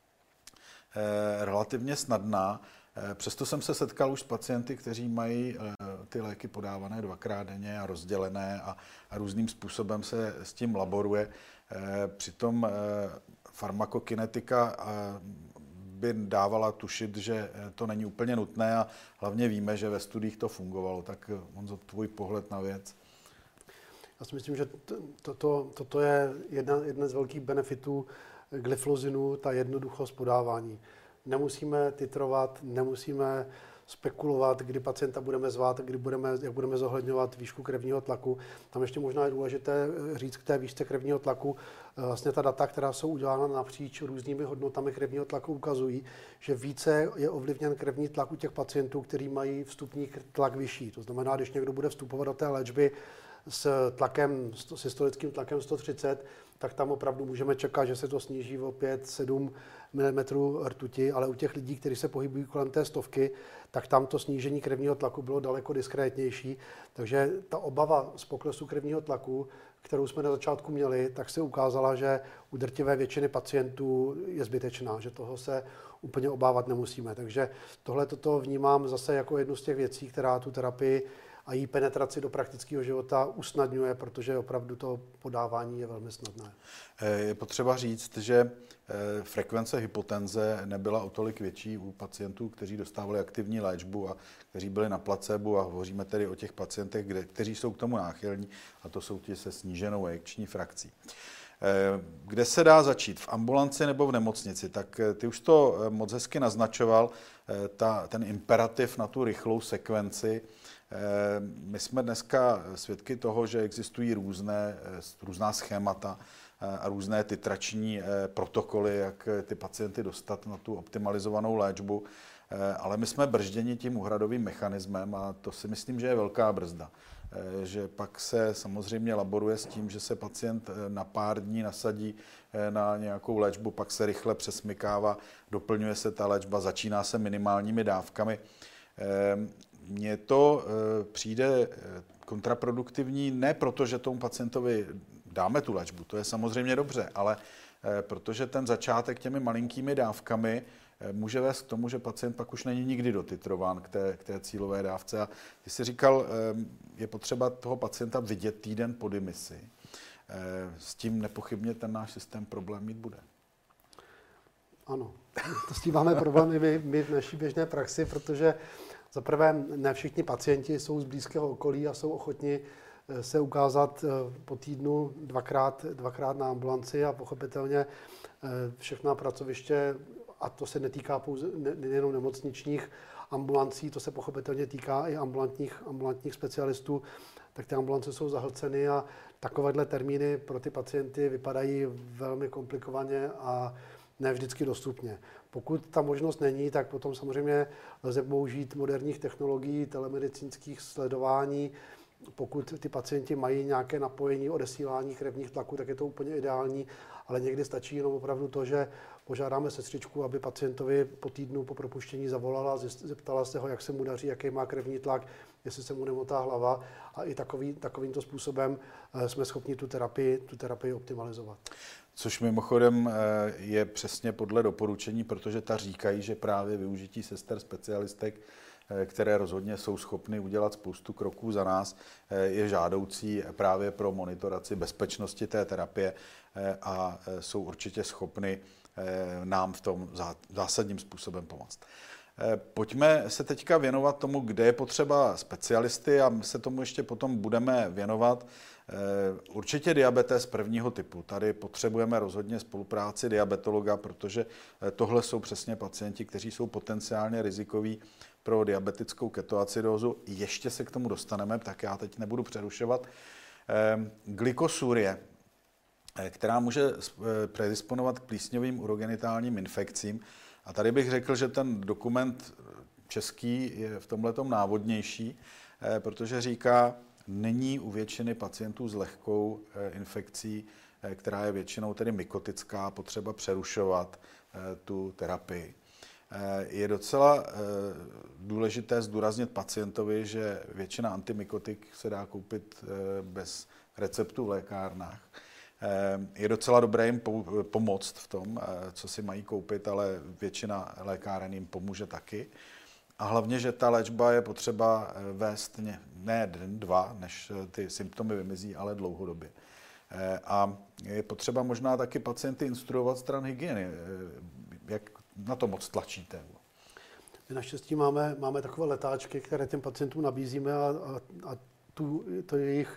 relativně snadná. Přesto jsem se setkal už s pacienty, kteří mají ty léky podávané 2krát denně a rozdělené a různým způsobem se s tím laboruje. Přitom farmakokinetika by dávala tušit, že to není úplně nutné a hlavně víme, že ve studiích to fungovalo. Tak Honzo, tvůj pohled na věc. Já si myslím, že toto je jedna z velkých benefitů glyflozinu, ta jednoduchost podávání. Nemusíme titrovat, nemusíme spekulovat, kdy pacienta budeme zvát, jak budeme zohledňovat výšku krevního tlaku. Tam ještě možná je důležité říct k té výšce krevního tlaku. Vlastně ta data, která jsou udělána napříč různými hodnotami krevního tlaku, ukazují, že více je ovlivněn krevní tlak u těch pacientů, kteří mají vstupní tlak vyšší. To znamená, když někdo bude vstupovat do té léčby s systolickým tlakem 130, tak tam opravdu můžeme čekat, že se to sníží o 5-7 mm rtuti, ale u těch lidí, kteří se pohybují kolem té 100, tak tam to snížení krevního tlaku bylo daleko diskrétnější. Takže ta obava z poklesu krevního tlaku, kterou jsme na začátku měli, tak se ukázala, že u drtivé většiny pacientů je zbytečná, že toho se úplně obávat nemusíme. Takže tohle toto vnímám zase jako jednu z těch věcí, která tu terapii a její penetraci do praktického života usnadňuje, protože opravdu to podávání je velmi snadné. Je potřeba říct, že frekvence hypotenze nebyla o tolik větší u pacientů, kteří dostávali aktivní léčbu a kteří byli na placebo, a hovoříme tedy o těch pacientech, kteří jsou k tomu náchylní, a to jsou ti se sníženou ejekční frakcí. Kde se dá začít? V ambulanci nebo v nemocnici? Tak ty už to moc hezky naznačoval, ten imperativ na tu rychlou sekvenci. My jsme dneska svědky toho, že existují různá schémata a různé titrační protokoly, jak ty pacienty dostat na tu optimalizovanou léčbu, ale my jsme bržděni tím úhradovým mechanismem a to si myslím, že je velká brzda. Že pak se samozřejmě laboruje s tím, že se pacient na pár dní nasadí na nějakou léčbu, pak se rychle přesmykává, doplňuje se ta léčba, začíná se minimálními dávkami. Mně to přijde kontraproduktivní ne proto, že tomu pacientovi dáme tu léčbu, to je samozřejmě dobře, ale protože ten začátek těmi malinkými dávkami může vést k tomu, že pacient pak už není nikdy dotitrován k té cílové dávce. A ty jsi říkal, je potřeba toho pacienta vidět týden po demisi. S tím nepochybně ten náš systém problém mít bude. Ano, to s tím máme problémy my v naší běžné praxi, protože za prvé ne všichni pacienti jsou z blízkého okolí a jsou ochotni se ukázat po týdnu dvakrát na ambulanci a pochopitelně všechna pracoviště, a to se netýká pouze nejenom nemocničních ambulancí, to se pochopitelně týká i ambulantních specialistů, tak ty ambulance jsou zahlceny a takovéhle termíny pro ty pacienty vypadají velmi komplikovaně a ne vždycky dostupně. Pokud ta možnost není, tak potom samozřejmě lze použít moderních technologií, telemedicínských sledování. Pokud ty pacienti mají nějaké napojení, odesílání krevních tlaků, tak je to úplně ideální, ale někdy stačí jenom opravdu to, že požádáme sestřičku, aby pacientovi po týdnu po propuštění zavolala, zeptala se ho, jak se mu daří, jaký má krevní tlak, jestli se mu nemotá hlava, a i takovýmto způsobem jsme schopni tu terapii optimalizovat. Což mimochodem je přesně podle doporučení, protože ta říkají, že právě využití sester specialistek, které rozhodně jsou schopny udělat spoustu kroků za nás, je žádoucí právě pro monitoraci bezpečnosti té terapie a jsou určitě schopny nám v tom zásadním způsobem pomoct. Pojďme se teďka věnovat tomu, kde je potřeba specialisty, a my se tomu ještě potom budeme věnovat. Určitě diabetes prvního typu. Tady potřebujeme rozhodně spolupráci diabetologa, protože tohle jsou přesně pacienti, kteří jsou potenciálně rizikoví pro diabetickou ketoacidózu. Ještě se k tomu dostaneme, tak já teď nebudu přerušovat. Glykosurie, která může predisponovat k plísňovým urogenitálním infekcím. A tady bych řekl, že ten dokument český je v tomhletom návodnější, protože říká, není u většiny pacientů s lehkou infekcí, která je většinou tedy mykotická, potřeba přerušovat tu terapii. Je docela důležité zdůraznit pacientovi, že většina antimykotik se dá koupit bez receptů v lékárnách. Je docela dobré jim pomoct v tom, co si mají koupit, ale většina lékáren jim pomůže taky. A hlavně, že ta léčba je potřeba vést ne den, dva, než ty symptomy vymizí, ale dlouhodobě. A je potřeba možná taky pacienty instruovat stran hygieny. Jak na to moc tlačíte? My naštěstí máme takové letáčky, které těm pacientům nabízíme a to jejich,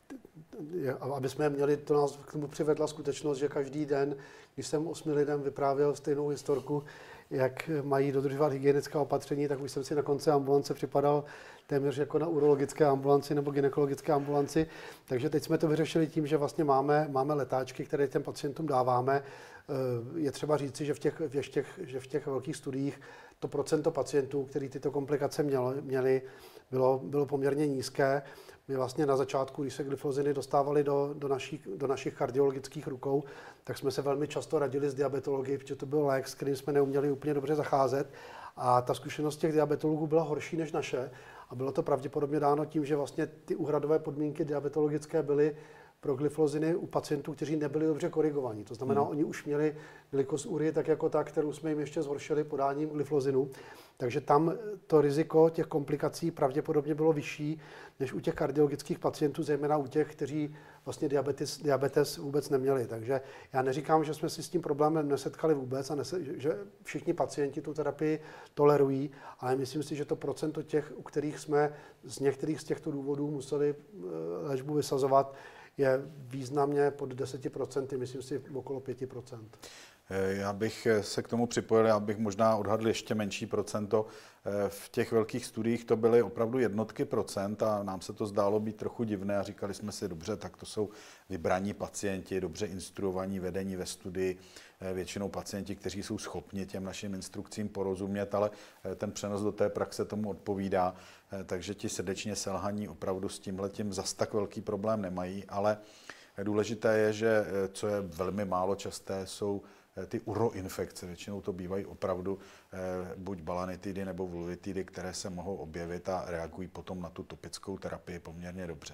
aby jsme měli, to nás k tomu přivedla skutečnost, že každý den, když jsem 8 lidem vyprávěl stejnou historku, jak mají dodržovat hygienická opatření, tak už jsem si na konci ambulance připadal téměř jako na urologické ambulanci nebo gynekologické ambulanci. Takže teď jsme to vyřešili tím, že vlastně máme letáčky, které těm pacientům dáváme. Je třeba říci, že v těch velkých studiích to procento pacientů, kteří tyto komplikace měli, bylo poměrně nízké. My vlastně na začátku, když se glyfosiny dostávaly do našich kardiologických rukou, tak jsme se velmi často radili s diabetology, protože to byl lék, s kterým jsme neuměli úplně dobře zacházet. A ta zkušenost těch diabetologů byla horší než naše. A bylo to pravděpodobně dáno tím, že vlastně ty úhradové podmínky diabetologické byly pro glyfosiny u pacientů, kteří nebyli dobře korigovaní. To znamená, oni už měli glykosúrii tak jako ta, kterou jsme jim ještě zhoršili podáním glyfosinu. Takže tam to riziko těch komplikací pravděpodobně bylo vyšší než u těch kardiologických pacientů, zejména u těch, kteří vlastně diabetes vůbec neměli. Takže já neříkám, že jsme si s tím problémem nesetkali vůbec a že všichni pacienti tu terapii tolerují, ale myslím si, že to procento těch, u kterých jsme z některých z těchto důvodů museli léčbu vysazovat, je významně pod 10%, myslím si okolo 5%. Já bych se k tomu připojil, já bych možná odhadl ještě menší procento. V těch velkých studiích to byly opravdu jednotky procent a nám se to zdálo být trochu divné a říkali jsme si, dobře, tak to jsou vybraní pacienti, dobře instruovaní, vedení ve studii, většinou pacienti, kteří jsou schopni těm našim instrukcím porozumět, ale ten přenos do té praxe tomu odpovídá, takže ti srdečně selhaní opravdu s tímhletím zas tak velký problém nemají, ale důležité je, že co je velmi málo časté, jsou ty uroinfekce. Většinou to bývají opravdu buď balanitidy nebo vulvitidy, které se mohou objevit a reagují potom na tu topickou terapii poměrně dobře.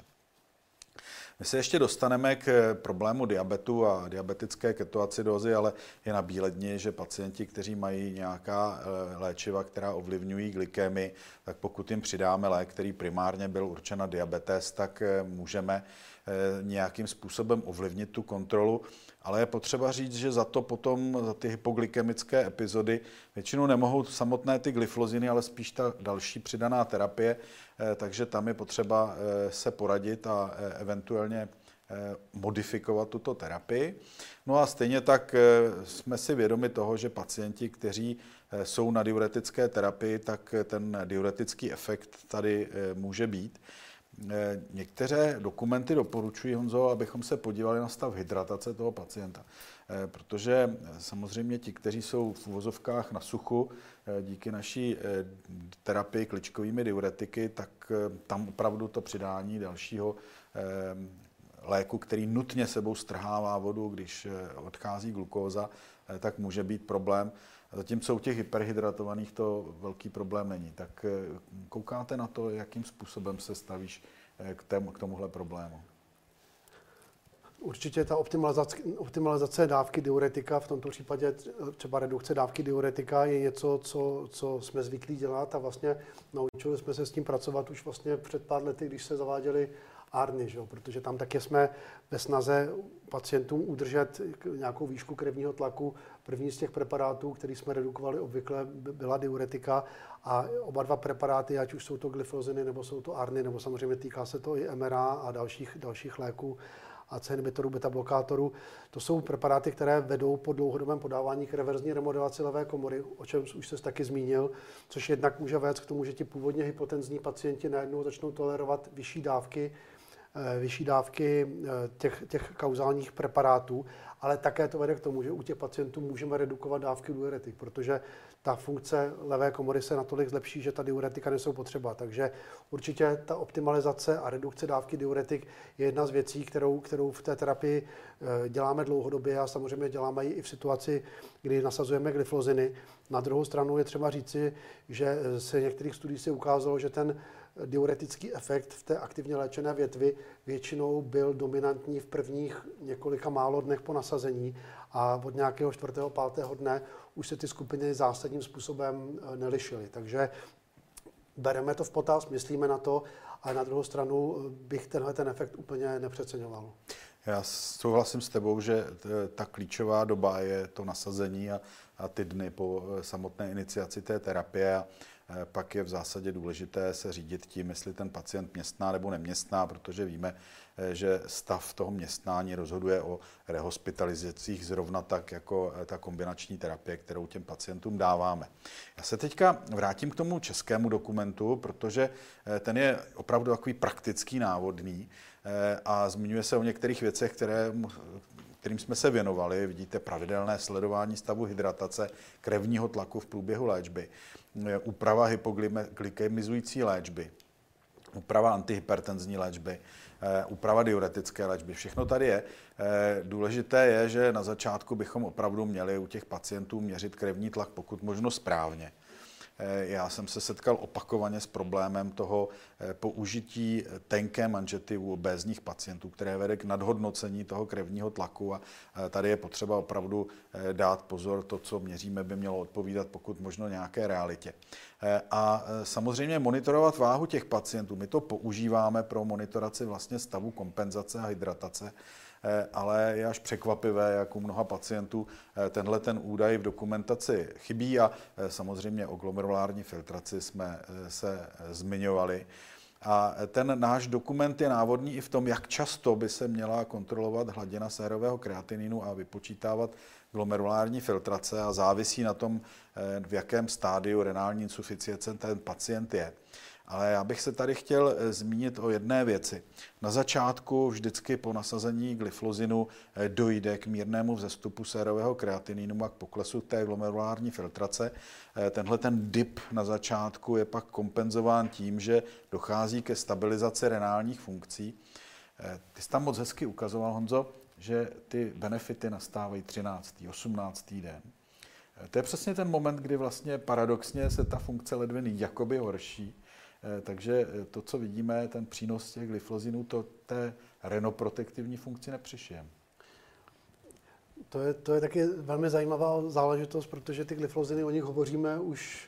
My se ještě dostaneme k problému diabetu a diabetické ketoacidózy, ale je na bíledni, že pacienti, kteří mají nějaká léčiva, která ovlivňují glykémii, tak pokud jim přidáme lék, který primárně byl určen na diabetes, tak můžeme nějakým způsobem ovlivnit tu kontrolu, ale je potřeba říct, že za to potom, za ty hypoglykemické epizody, většinou nemohou samotné ty glyfosiny, ale spíš ta další přidaná terapie, takže tam je potřeba se poradit a eventuálně modifikovat tuto terapii. No a stejně tak jsme si vědomi toho, že pacienti, kteří jsou na diuretické terapii, tak ten diuretický efekt tady může být. Některé dokumenty doporučují, Honzo, abychom se podívali na stav hydratace toho pacienta, protože samozřejmě ti, kteří jsou v uvozovkách na suchu díky naší terapii kličkovými diuretiky, tak tam opravdu to přidání dalšího léku, který nutně sebou strhává vodu, když odchází glukóza, tak může být problém. Zatímco u těch hyperhydratovaných to velký problém není. Tak koukáte na to, jakým způsobem se stavíš k tomuhle problému? Určitě ta optimalizace dávky diuretika, v tomto případě třeba redukce dávky diuretika, je něco, co jsme zvyklí dělat a vlastně naučili jsme se s tím pracovat už vlastně před pár lety, když se zaváděly ARNy, že? Protože tam taky jsme ve snaze pacientům udržet nějakou výšku krevního tlaku. První z těch preparátů, který jsme redukovali obvykle, byla diuretika a oba dva preparáty, ať už jsou to glyfosiny, nebo jsou to ARNy, nebo samozřejmě týká se to i MRA a dalších léků a inhibitorů, beta-blokátorů. To jsou preparáty, které vedou po dlouhodobém podávání k reverzní remodelaci levé komory, o čem už se taky zmínil, což jednak může vést k tomu, že ti původně hypotenzní pacienti najednou začnou tolerovat vyšší dávky těch kauzálních preparátů, ale také to vede k tomu, že u těch pacientů můžeme redukovat dávky diuretik, protože ta funkce levé komory se natolik zlepší, že ta diuretika nejsou potřeba. Takže určitě ta optimalizace a redukce dávky diuretik je jedna z věcí, kterou v té terapii děláme dlouhodobě a samozřejmě děláme ji i v situaci, kdy nasazujeme glyfosiny. Na druhou stranu je třeba říci, že se některých studií se ukázalo, že ten diuretický efekt v té aktivně léčené větvi většinou byl dominantní v prvních několika málo dnech po nasazení a od nějakého 4. 5. dne už se ty skupiny zásadním způsobem nelišily. Takže bereme to v potaz, myslíme na to, ale na druhou stranu bych ten efekt úplně nepřeceňoval. Já souhlasím s tebou, že ta klíčová doba je to nasazení a ty dny po samotné iniciaci té terapie. A pak je v zásadě důležité se řídit tím, jestli ten pacient městná nebo neměstná, protože víme, že stav toho městnání rozhoduje o rehospitalizacích zrovna tak jako ta kombinační terapie, kterou těm pacientům dáváme. Já se teďka vrátím k tomu českému dokumentu, protože ten je opravdu takový praktický, návodný a zmiňuje se o některých věcech, kterým jsme se věnovali. Vidíte pravidelné sledování stavu hydratace, krevního tlaku v průběhu léčby, úprava hypoglykemizující léčby, úprava antihypertenzní léčby, úprava diuretické léčby. Všechno tady je. Důležité je, že na začátku bychom opravdu měli u těch pacientů měřit krevní tlak pokud možno správně. Já jsem se setkal opakovaně s problémem toho použití tenké manžety u obézních pacientů, které vede k nadhodnocení toho krevního tlaku a tady je potřeba opravdu dát pozor, to, co měříme, by mělo odpovídat pokud možno nějaké realitě. A samozřejmě monitorovat váhu těch pacientů. My to používáme pro monitoraci vlastně stavu kompenzace a hydratace, ale je až překvapivé, jak u mnoha pacientů tenhle ten údaj v dokumentaci chybí a samozřejmě o glomerulární filtraci jsme se zmiňovali. A ten náš dokument je návodný i v tom, jak často by se měla kontrolovat hladina sérového kreatininu a vypočítávat glomerulární filtrace a závisí na tom, v jakém stádiu renální insuficience ten pacient je. Ale já bych se tady chtěl zmínit o jedné věci. Na začátku vždycky po nasazení glyflozinu dojde k mírnému vzestupu sérového kreatininu a k poklesu té glomerulární filtrace. Tenhle ten dip na začátku je pak kompenzován tím, že dochází ke stabilizaci renálních funkcí. Ty jsi tam moc hezky ukazoval, Honzo, že ty benefity nastávají 13., 18. den. To je přesně ten moment, kdy vlastně paradoxně se ta funkce ledviny jakoby horší. Takže to, co vidíme, ten přínos těch glyflozinů, to té renoprotektivní funkci nepřišijeme. To je taky velmi zajímavá záležitost, protože ty glyfloziny, o nich hovoříme už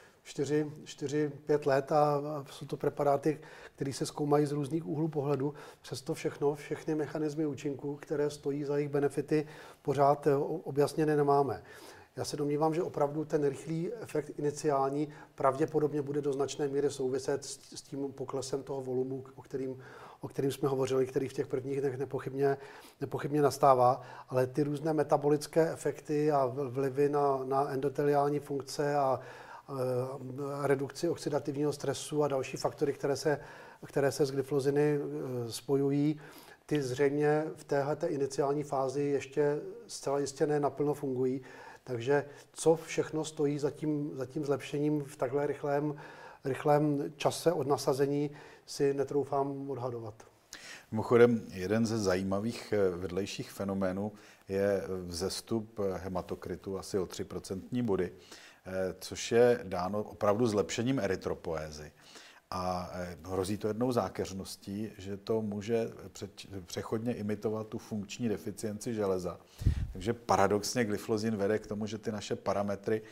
4-5 let a jsou to preparáty, které se zkoumají z různých úhlů pohledu. Přesto všechny mechanismy účinku, které stojí za jejich benefity, pořád objasněné nemáme. Já se domnívám, že opravdu ten rychlý efekt iniciální pravděpodobně bude do značné míry souviset s tím poklesem toho volumu, o kterým jsme hovořili, který v těch prvních dnech nepochybně nastává, ale ty různé metabolické efekty a vlivy na endoteliální funkce a redukci oxidativního stresu a další faktory, které se s glyfloziny spojují, ty zřejmě v téhleté iniciální fázi ještě zcela jistě ne naplno fungují. Takže co všechno stojí za tím zlepšením v takhle rychlém čase od nasazení, si netroufám odhadovat. Mimochodem, jeden ze zajímavých vedlejších fenoménů je vzestup hematokritu asi o 3% body, což je dáno opravdu zlepšením erytropoézy. A hrozí to jednou zákeřností, že to může přechodně imitovat tu funkční deficienci železa. Takže paradoxně glyflozin vede k tomu, že ty naše parametry,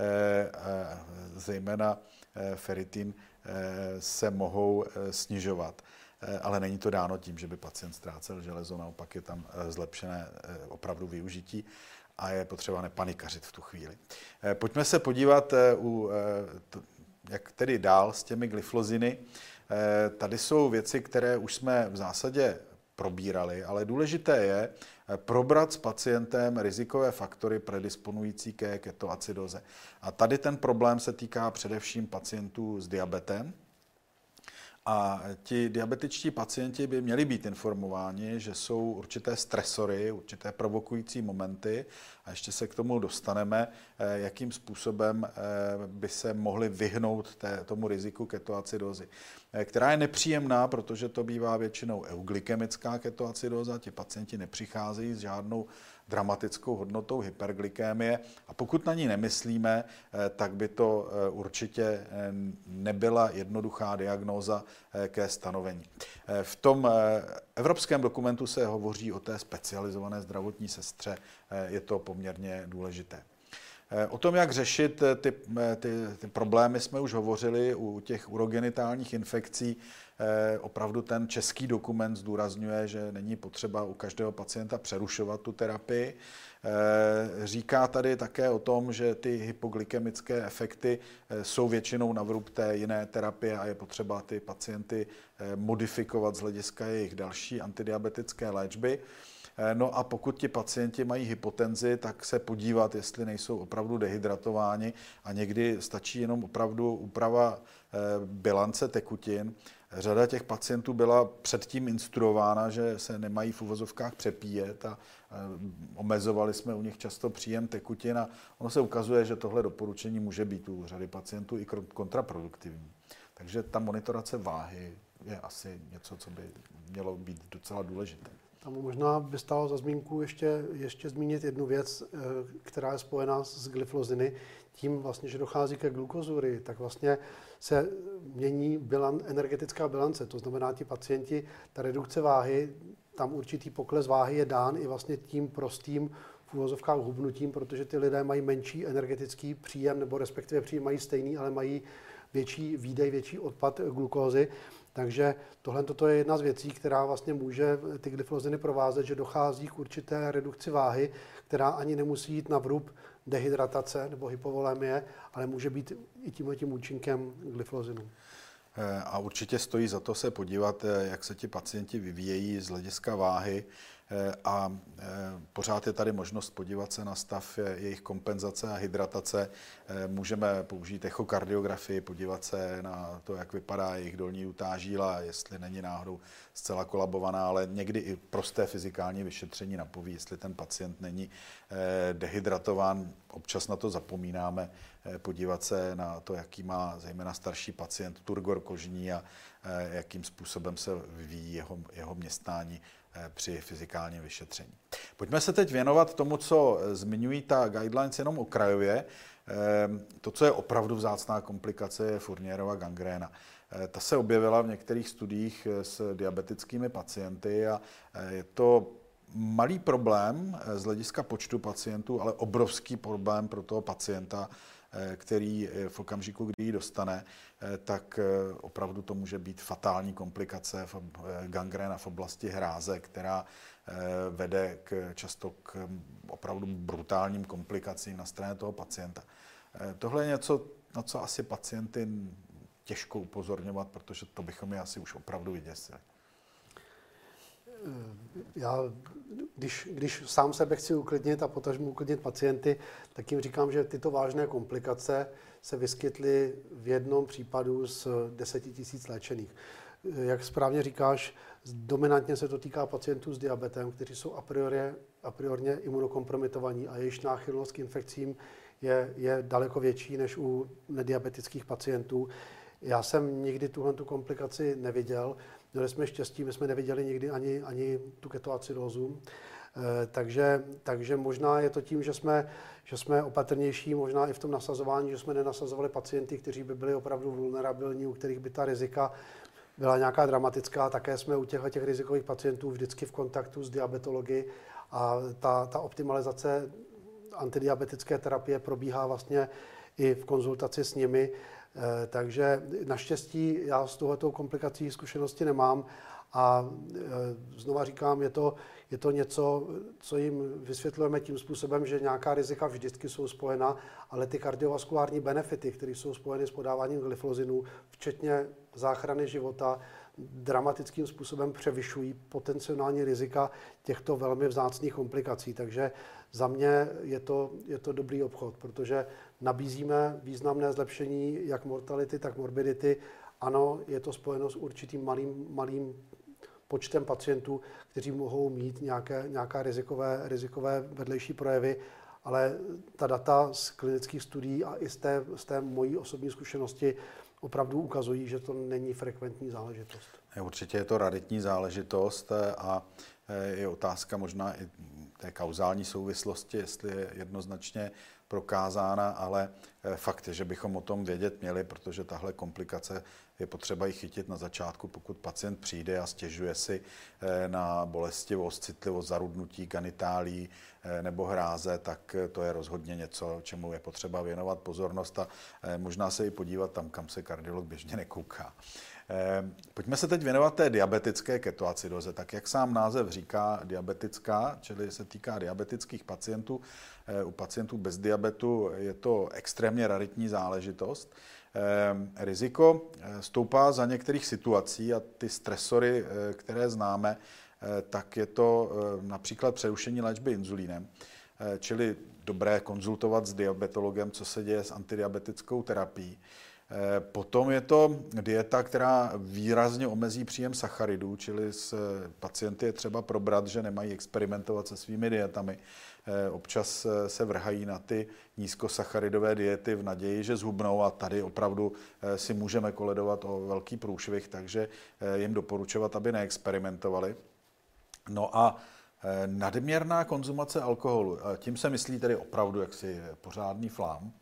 zejména ferritin, se mohou snižovat. Ale není to dáno tím, že by pacient ztrácel železo, naopak je tam zlepšené opravdu využití a je potřeba nepanikařit v tu chvíli. Pojďme se podívat jak tedy dál s těmi glyfloziny. Tady jsou věci, které už jsme v zásadě probírali, ale důležité je probrat s pacientem rizikové faktory predisponující ke ketoacidoze. A tady ten problém se týká především pacientů s diabetem. A ti diabetičtí pacienti by měli být informováni, že jsou určité stresory, určité provokující momenty a ještě se k tomu dostaneme, jakým způsobem by se mohli vyhnout tomu riziku ketoacidózy, která je nepříjemná, protože to bývá většinou euglykemická ketoacidóza, ti pacienti nepřicházejí s žádnou dramatickou hodnotou hyperglykémie a pokud na ní nemyslíme, tak by to určitě nebyla jednoduchá diagnóza ke stanovení. V tom evropském dokumentu se hovoří o té specializované zdravotní sestře, je to poměrně důležité. O tom, jak řešit ty problémy, jsme už hovořili u těch urogenitálních infekcí. Opravdu ten český dokument zdůrazňuje, že není potřeba u každého pacienta přerušovat tu terapii. Říká tady také o tom, že ty hypoglykemické efekty jsou většinou na vrub té jiné terapie a je potřeba ty pacienty modifikovat z hlediska jejich další antidiabetické léčby. No a pokud ti pacienti mají hypotenzi, tak se podívat, jestli nejsou opravdu dehydratováni a někdy stačí jenom opravdu úprava bilance tekutin. Řada těch pacientů byla předtím instruována, že se nemají v uvozovkách přepíjet a omezovali jsme u nich často příjem tekutin a ono se ukazuje, že tohle doporučení může být u řady pacientů i kontraproduktivní. Takže ta monitorace váhy je asi něco, co by mělo být docela důležité. Tam možná by stálo za zmínku ještě zmínit jednu věc, která je spojená s glyfloziny. Tím vlastně, že dochází ke glukozurii, tak vlastně se mění energetická bilance. To znamená, ti pacienti, ta redukce váhy, tam určitý pokles váhy je dán i vlastně tím prostým v uvozovkách hubnutím, protože ty lidé mají menší energetický příjem, nebo respektive příjem mají stejný, ale mají větší výdej, větší odpad glukózy. Takže tohle je jedna z věcí, která vlastně může ty glyfloziny provázet, že dochází k určité redukci váhy, která ani nemusí jít na vrub dehydratace nebo hypovolemie, ale může být i tímhletím účinkem glyflozinu. A určitě stojí za to se podívat, jak se ti pacienti vyvíjejí z hlediska váhy a pořád je tady možnost podívat se na stav jejich kompenzace a hydratace. Můžeme použít echokardiografii, podívat se na to, jak vypadá jejich dolní jutá žíla, jestli není náhodou zcela kolabovaná, ale někdy i prosté fyzikální vyšetření napoví, jestli ten pacient není dehydratován. Občas na to zapomínáme, podívat se na to, jaký má zejména starší pacient turgor kožní a jakým způsobem se vyvíjí jeho městnání při fyzikálním vyšetření. Pojďme se teď věnovat tomu, co zmiňují ta guidelines jenom okrajově. To, co je opravdu vzácná komplikace, je Fournierova gangréna. Ta se objevila v některých studiích s diabetickými pacienty a je to malý problém z hlediska počtu pacientů, ale obrovský problém pro toho pacienta, který v okamžiku, kdy ji dostane, tak opravdu to může být fatální komplikace, gangréna v oblasti hráze, která vede často k opravdu brutálním komplikacím na straně toho pacienta. Tohle je něco, na co asi pacienty těžko upozorňovat, protože to bychom je asi už opravdu vyděsili. Já, když sám sebe chci uklidnit a potažmu uklidnit pacienty, tak jim říkám, že tyto vážné komplikace se vyskytly v jednom případu z 10 000 léčených. Jak správně říkáš, dominantně se to týká pacientů s diabetem, kteří jsou a priorně imunokompromitovaní a jejich náchylnost k infekcím je daleko větší než u nediabetických pacientů. Já jsem nikdy tu komplikaci neviděl. Měli jsme štěstí, my jsme neviděli nikdy ani tu ketoacidózu. Takže možná je to tím, že jsme opatrnější, možná i v tom nasazování, že jsme nenasazovali pacienty, kteří by byli opravdu vulnerabilní, u kterých by ta rizika byla nějaká dramatická. Také jsme u těch rizikových pacientů vždycky v kontaktu s diabetology a ta optimalizace antidiabetické terapie probíhá vlastně i v konzultaci s nimi. Takže naštěstí já s touhletou komplikací zkušenosti nemám a znova říkám, je to něco, co jim vysvětlujeme tím způsobem, že nějaká rizika vždycky jsou spojena, ale ty kardiovaskulární benefity, které jsou spojeny s podáváním glyflozinu, včetně záchrany života, dramatickým způsobem převyšují potenciální rizika těchto velmi vzácných komplikací. Takže za mě je to dobrý obchod, protože nabízíme významné zlepšení jak mortality, tak morbidity. Ano, je to spojeno s určitým malým počtem pacientů, kteří mohou mít nějaká rizikové vedlejší projevy, ale ta data z klinických studií a i z té mojí osobní zkušenosti opravdu ukazují, že to není frekventní záležitost. Určitě je to raritní záležitost a je otázka možná i té kauzální souvislosti, jestli je jednoznačně prokázána, ale fakt je, že bychom o tom vědět měli, protože tahle komplikace je potřeba ji chytit na začátku, pokud pacient přijde a stěžuje si na bolestivost, citlivost, zarudnutí genitálí nebo hráze, tak to je rozhodně něco, čemu je potřeba věnovat pozornost a možná se i podívat tam, kam se kardiolog běžně nekouká. Pojďme se teď věnovat té diabetické ketoacidoze. Tak jak sám název říká, diabetická, čili se týká diabetických pacientů. U pacientů bez diabetu je to extrémně raritní záležitost. Riziko stoupá za některých situací a ty stresory, které známe, tak je to například přerušení léčby inzulínem, čili dobré konzultovat s diabetologem, co se děje s antidiabetickou terapií. Potom je to dieta, která výrazně omezí příjem sacharidů, čili s pacienty je třeba probrat, že nemají experimentovat se svými dietami. Občas se vrhají na ty nízkosacharidové diety v naději, že zhubnou a tady opravdu si můžeme koledovat o velký průšvih, takže jim doporučovat, aby neexperimentovali. No a nadměrná konzumace alkoholu, tím se myslí tedy opravdu jaksi pořádný flám.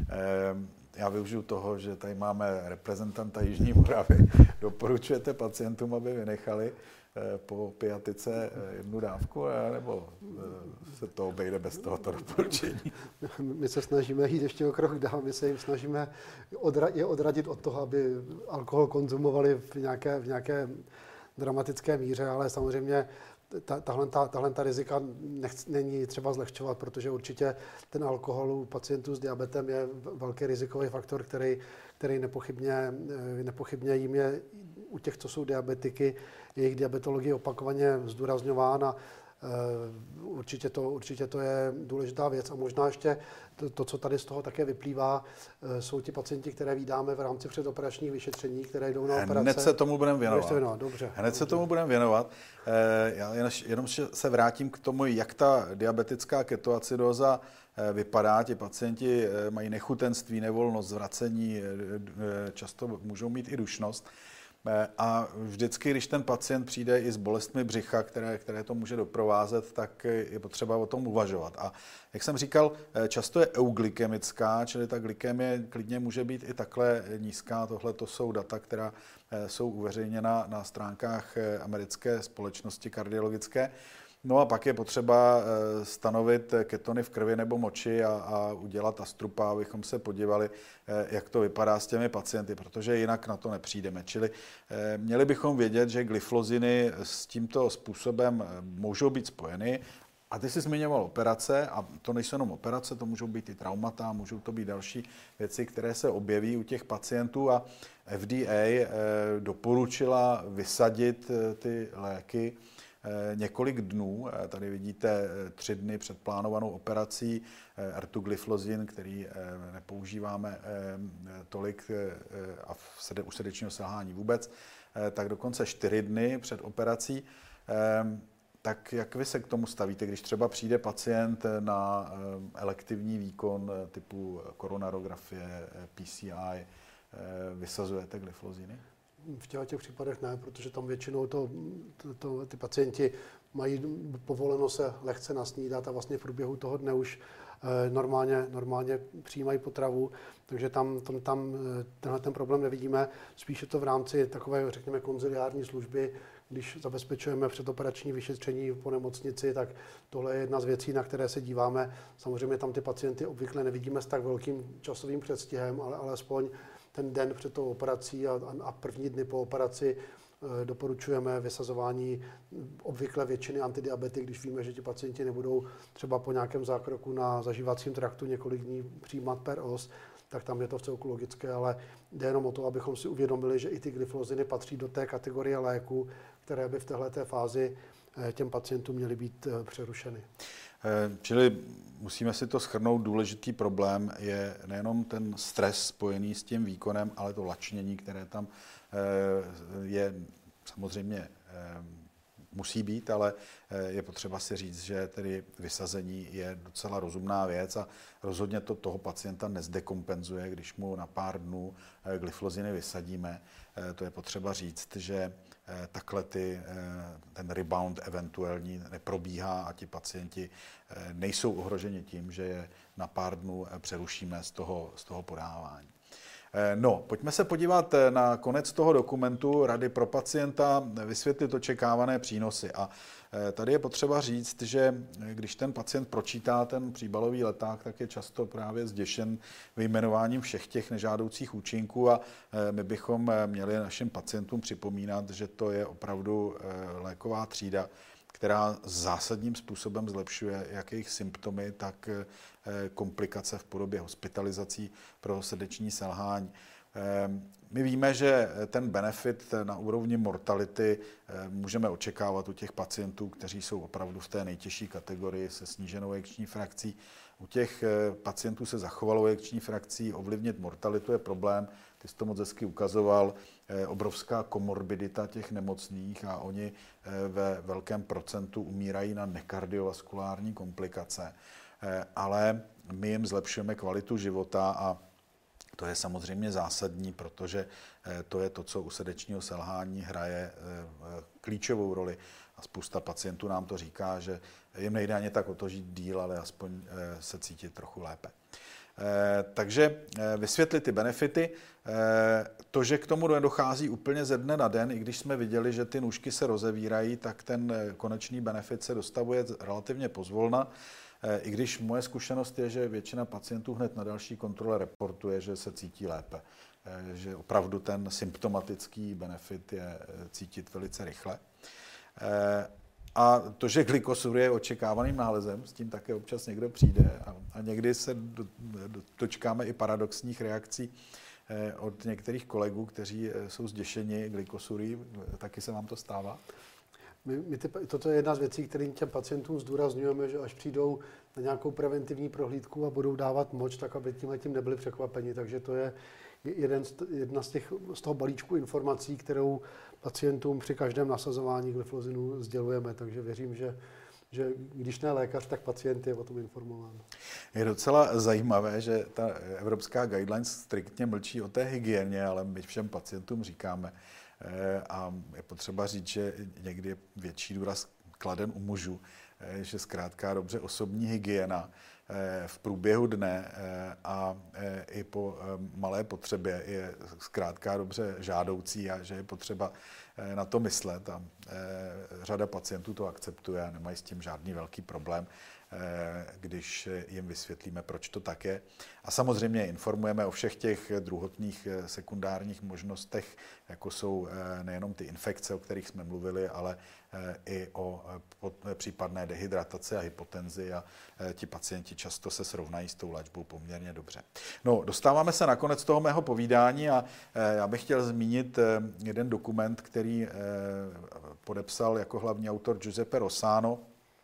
Já využiju toho, že tady máme reprezentanta Jižní Moravy. Doporučujete pacientům, aby vynechali po piatice jednu dávku, nebo se to obejde bez tohoto doporučení? My se snažíme jít ještě o krok dál, my se jim snažíme je odradit od toho, aby alkohol konzumovali v nějaké dramatické míře, ale samozřejmě tahle rizika není třeba zlehčovat, protože určitě ten alkohol u pacientů s diabetem je velký rizikový faktor, který nepochybně jim je u těch, co jsou diabetiky, jejich diabetologii opakovaně zdůrazňován a určitě to je důležitá věc. A možná ještě to, co tady z toho také vyplývá, jsou ti pacienti, které vídáme v rámci předoperačních vyšetření, které jdou na operace. Hned se tomu budeme věnovat. Dobře. Se tomu budeme věnovat. Já jenom se vrátím k tomu, jak ta diabetická ketoacidóza vypadá. Ti pacienti mají nechutenství, nevolnost, zvracení, často můžou mít i dušnost. A vždycky, když ten pacient přijde i s bolestmi břicha, které to může doprovázet, tak je potřeba o tom uvažovat. A jak jsem říkal, často je euglykemická, čili ta glykemie klidně může být i takhle nízká. Tohle to jsou data, která jsou uveřejněna na stránkách americké společnosti kardiologické. No a pak je potřeba stanovit ketony v krvi nebo moči a udělat astrupa, abychom se podívali, jak to vypadá s těmi pacienty, protože jinak na to nepřijdeme. Čili měli bychom vědět, že glyfloziny s tímto způsobem můžou být spojeny. A ty jsi zmiňoval operace, a to nejsou jenom operace, to můžou být i traumata, můžou to být další věci, které se objeví u těch pacientů a FDA doporučila vysadit ty léky několik dnů. Tady vidíte 3 dny před plánovanou operací ertugliflozin, který nepoužíváme tolik a u srdečního selhání vůbec, tak dokonce 4 dny před operací. Tak jak vy se k tomu stavíte, když třeba přijde pacient na elektivní výkon typu koronarografie, PCI, vysazujete glyfloziny? V těch případech ne, protože tam většinou ty pacienti mají povoleno se lehce nasnídat a vlastně v průběhu toho dne už normálně přijímají potravu, takže tam tenhle ten problém nevidíme. Spíše to v rámci takové, řekněme, konziliární služby, když zabezpečujeme předoperační vyšetření po nemocnici, tak tohle je jedna z věcí, na které se díváme. Samozřejmě tam ty pacienty obvykle nevidíme s tak velkým časovým předstihem, ale alespoň ten den před tou operací a první dny po operaci doporučujeme vysazování obvykle většiny antidiabetik, když víme, že ti pacienti nebudou třeba po nějakém zákroku na zažívacím traktu několik dní přijímat per os, tak tam je to vcelku logické, ale jde jenom o to, abychom si uvědomili, že i ty glyfloziny patří do té kategorie léků, které by v téhleté fázi těm pacientům měly být přerušeny. Čili musíme si to shrnout, důležitý problém je nejenom ten stres spojený s tím výkonem, ale to lačnění, které tam je samozřejmě musí být, ale je potřeba si říct, že tedy vysazení je docela rozumná věc a rozhodně to toho pacienta nezdekompenzuje, když mu na pár dnů glyfloziny vysadíme. To je potřeba říct, že takhle ten rebound eventuální neprobíhá a ti pacienti nejsou ohroženi tím, že je na pár dnů přerušíme z toho podávání. No, pojďme se podívat na konec toho dokumentu Rady pro pacienta, vysvětlit očekávané přínosy. A tady je potřeba říct, že když ten pacient pročítá ten příbalový leták, tak je často právě zděšen vyjmenováním všech těch nežádoucích účinků a my bychom měli našim pacientům připomínat, že to je opravdu léková třída, která zásadním způsobem zlepšuje jak jejich symptomy, tak komplikace v podobě hospitalizací pro srdeční selhání. My víme, že ten benefit na úrovni mortality můžeme očekávat u těch pacientů, kteří jsou opravdu v té nejtěžší kategorii se sníženou eječní frakcí. U těch pacientů se zachovalou eječní frakcí ovlivnit mortalitu je problém. Ty jsi to moc hezky ukazoval, obrovská komorbidita těch nemocných a oni ve velkém procentu umírají na nekardiovaskulární komplikace. Ale my jim zlepšujeme kvalitu života a to je samozřejmě zásadní, protože to je to, co u srdečního selhání hraje klíčovou roli. A spousta pacientů nám to říká, že jim nejde ani tak o to žít díl, ale aspoň se cítit trochu lépe. Takže vysvětlit ty benefity. To, že k tomu nedochází úplně ze dne na den, i když jsme viděli, že ty nůžky se rozevírají, tak ten konečný benefit se dostavuje relativně pozvolna. I když moje zkušenost je, že většina pacientů hned na další kontrole reportuje, že se cítí lépe. Že opravdu ten symptomatický benefit je cítit velice rychle. A to, že glykosur je očekávaným nálezem, s tím také občas někdo přijde a někdy se dočkáme i paradoxních reakcí od některých kolegů, kteří jsou zděšeni glykosury. Taky se vám to stává? Toto je jedna z věcí, kterým těm pacientům zdůrazňujeme, že až přijdou na nějakou preventivní prohlídku a budou dávat moč, tak aby tím nebyli překvapeni. Takže to je jedna z toho balíčku informací, kterou pacientům při každém nasazování glyflozinu sdělujeme. Takže věřím, že když ne lékař, tak pacient je o tom informován. Je docela zajímavé, že ta evropská guidelines striktně mlčí o té hygieně, ale my všem pacientům říkáme. A je potřeba říct, že někdy je větší důraz kladen u mužů, že zkrátka dobře osobní hygiena v průběhu dne a i po malé potřebě je zkrátka dobře žádoucí a že je potřeba na to myslet a řada pacientů to akceptuje a nemají s tím žádný velký problém, když jim vysvětlíme, proč to tak je. A samozřejmě informujeme o všech těch druhotných sekundárních možnostech, jako jsou nejenom ty infekce, o kterých jsme mluvili, ale i o případné dehydrataci a hypotenzi a ti pacienti často se srovnají s tou léčbou poměrně dobře. No, dostáváme se na konec toho mého povídání a já bych chtěl zmínit jeden dokument, který podepsal jako hlavní autor Giuseppe Rossano,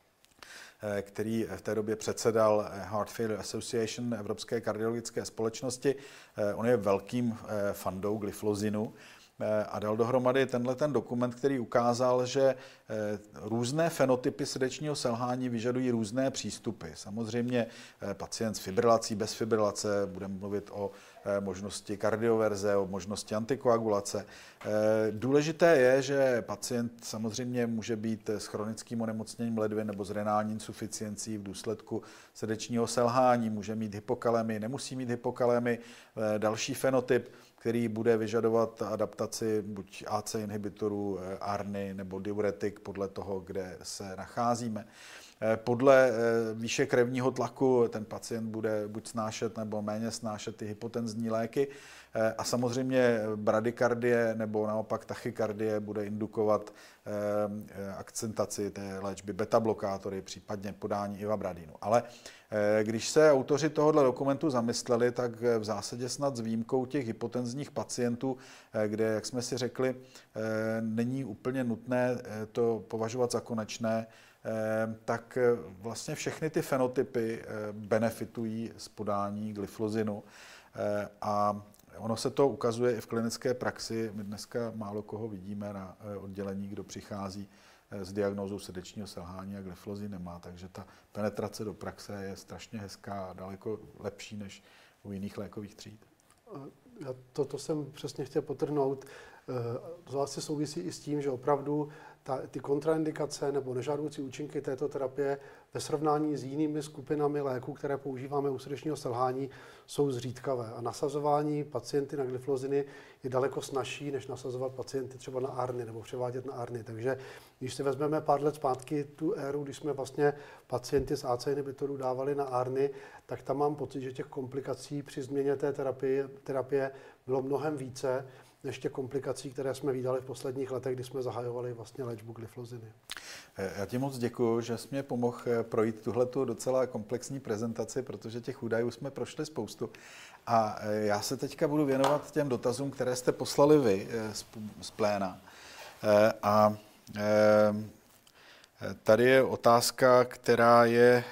který v té době předsedal Heart Failure Association Evropské kardiologické společnosti. On je velkým fandou glyflozinu a dal dohromady ten dokument, který ukázal, že různé fenotypy srdečního selhání vyžadují různé přístupy. Samozřejmě pacient s fibrilací, bez fibrilace, budeme mluvit o možnosti kardioverze, o možnosti antikoagulace. Důležité je, že pacient samozřejmě může být s chronickým onemocněním ledvin nebo s renální insuficiencí v důsledku srdečního selhání, může mít hypokalemii, nemusí mít hypokalemii, další fenotyp, který bude vyžadovat adaptaci buď AC inhibitorů, ARNI nebo diuretik podle toho, kde se nacházíme. Podle výše krevního tlaku ten pacient bude buď snášet nebo méně snášet ty hypotenzní léky a samozřejmě bradykardie nebo naopak tachykardie bude indukovat akcentaci té léčby beta-blokátory, případně podání ivabradinu. Ale když se autoři tohoto dokumentu zamysleli, tak v zásadě snad s výjimkou těch hypotenzních pacientů, kde, jak jsme si řekli, není úplně nutné to považovat za konečné, tak vlastně všechny ty fenotypy benefitují z podání glyflozinu a ono se to ukazuje i v klinické praxi. My dneska málo koho vidíme na oddělení, kdo přichází s diagnózou srdečního selhání a glyflozin nemá, takže ta penetrace do praxe je strašně hezká a daleko lepší než u jiných lékových tříd. To jsem přesně chtěl podtrhnout. To vlastně souvisí i s tím, že opravdu ty kontraindikace nebo nežádoucí účinky této terapie ve srovnání s jinými skupinami léků, které používáme u srdečního selhání, jsou zřídkavé. A nasazování pacienty na glyfloziny je daleko snazší, než nasazovat pacienty třeba na ARNy nebo převádět na ARNy. Takže když si vezmeme pár let zpátky tu éru, když jsme vlastně pacienty z AC inhibitorů dávali na ARNy, tak tam mám pocit, že těch komplikací při změně té terapie bylo mnohem více, než těch komplikací, které jsme viděli v posledních letech, kdy jsme zahajovali vlastně léčbu glyfloziny. Já ti moc děkuji, že jsi mě pomohl projít tuhletu docela komplexní prezentaci, protože těch údajů jsme prošli spoustu. A já se teďka budu věnovat těm dotazům, které jste poslali vy z pléna. Tady je otázka, která je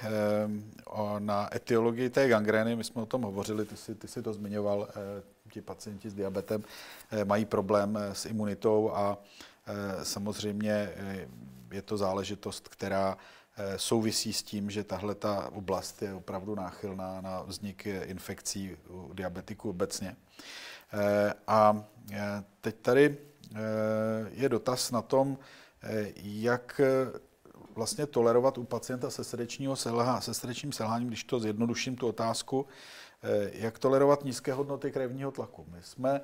na etiologii té gangrény. My jsme o tom hovořili, ty jsi to zmiňoval. Ti pacienti s diabetem mají problém s imunitou a samozřejmě je to záležitost, která souvisí s tím, že tahle ta oblast je opravdu náchylná na vznik infekcí u diabetiků obecně. A teď tady je dotaz na tom, jak vlastně tolerovat u pacienta se srdečním selháním, když to zjednoduším tu otázku, jak tolerovat nízké hodnoty krevního tlaku. My jsme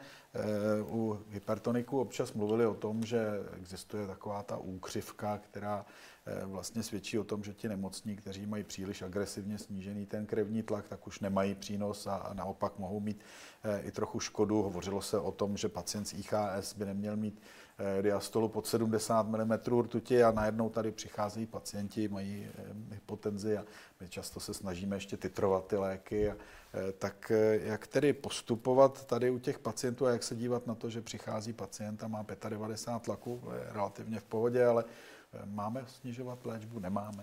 u hypertoniku občas mluvili o tom, že existuje taková ta úkřivka, která vlastně svědčí o tom, že ti nemocní, kteří mají příliš agresivně snížený ten krevní tlak, tak už nemají přínos a naopak mohou mít i trochu škodu. Hovořilo se o tom, že pacient s IHS by neměl mít diastolu pod 70 mm rtuti a najednou tady přicházejí pacienti, mají hypotenzi a my často se snažíme ještě titrovat ty léky. Tak jak tedy postupovat tady u těch pacientů a jak se dívat na to, že přichází pacient a má 95 tlaku, je relativně v pohodě, ale máme snižovat léčbu? Nemáme.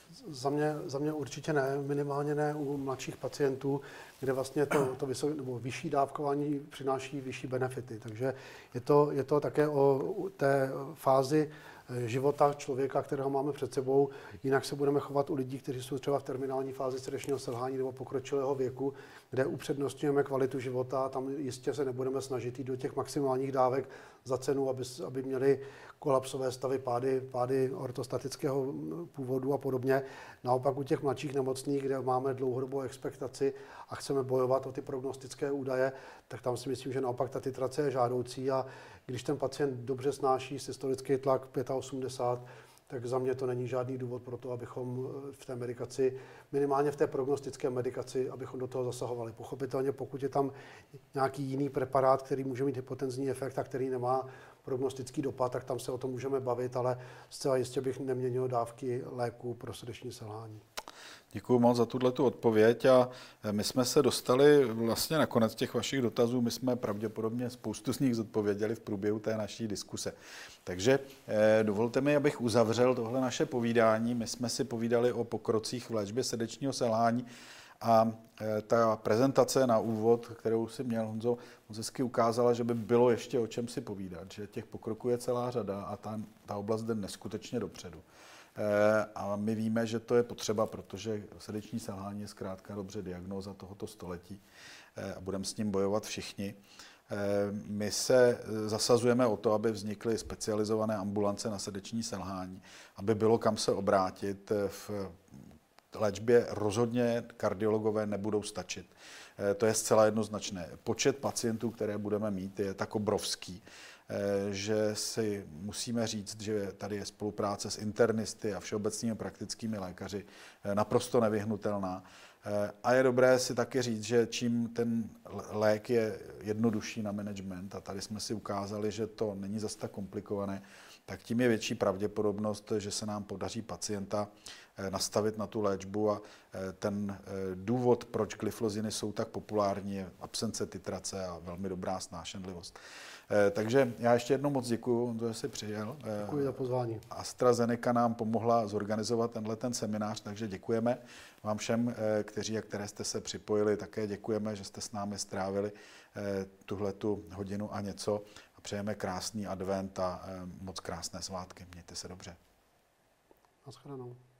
Za mě určitě ne, minimálně ne u mladších pacientů, kde vlastně to vyšší dávkování přináší vyšší benefity. Takže je to také o té fázi života člověka, kterého máme před sebou. Jinak se budeme chovat u lidí, kteří jsou třeba v terminální fázi srdečního selhání nebo pokročilého věku, kde upřednostňujeme kvalitu života. Tam jistě se nebudeme snažit jít do těch maximálních dávek za cenu, aby měli kolapsové stavy, pády ortostatického původu a podobně. Naopak u těch mladších nemocných, kde máme dlouhodobou expektaci a chceme bojovat o ty prognostické údaje, tak tam si myslím, že naopak ta titrace je žádoucí a když ten pacient dobře snáší systolický tlak 85, tak za mě to není žádný důvod pro to, abychom v té medikaci, minimálně v té prognostické medikaci, abychom do toho zasahovali. Pochopitelně, pokud je tam nějaký jiný preparát, který může mít hypotenzní efekt a který nemá prognostický dopad, tak tam se o tom můžeme bavit, ale zcela jistě bych neměnil dávky léků pro srdeční selhání. Děkuji moc za tuhletu odpověď a my jsme se dostali vlastně na konec těch vašich dotazů. My jsme pravděpodobně spoustu z nich zodpověděli v průběhu té naší diskuse. Takže dovolte mi, abych uzavřel tohle naše povídání. My jsme si povídali o pokrocích v léčbě srdečního selhání a ta prezentace na úvod, kterou si měl Honzo, moc hezky ukázala, že by bylo ještě o čem si povídat, že těch pokroků je celá řada a ta oblast jde neskutečně dopředu. A my víme, že to je potřeba, protože srdeční selhání je zkrátka dobře diagnóza tohoto století a budeme s ním bojovat všichni. My se zasazujeme o to, aby vznikly specializované ambulance na srdeční selhání, aby bylo kam se obrátit. V léčbě rozhodně kardiologové nebudou stačit. To je zcela jednoznačné. Počet pacientů, které budeme mít, je tak obrovský, že si musíme říct, že tady je spolupráce s internisty a všeobecnými praktickými lékaři naprosto nevyhnutelná. A je dobré si taky říct, že čím ten lék je jednodušší na management, a tady jsme si ukázali, že to není zas tak komplikované, tak tím je větší pravděpodobnost, že se nám podaří pacienta nastavit na tu léčbu a ten důvod, proč glyfloziny jsou tak populární, je absence titrace a velmi dobrá snášenlivost. Takže já ještě jednou moc děkuju, že jsi přijel. Děkuji za pozvání. AstraZeneca nám pomohla zorganizovat ten seminář, takže děkujeme vám všem, kteří a které jste se připojili. Také děkujeme, že jste s námi strávili tuhletu hodinu a něco a přejeme krásný advent a moc krásné svátky. Mějte se dobře. Naschledanou.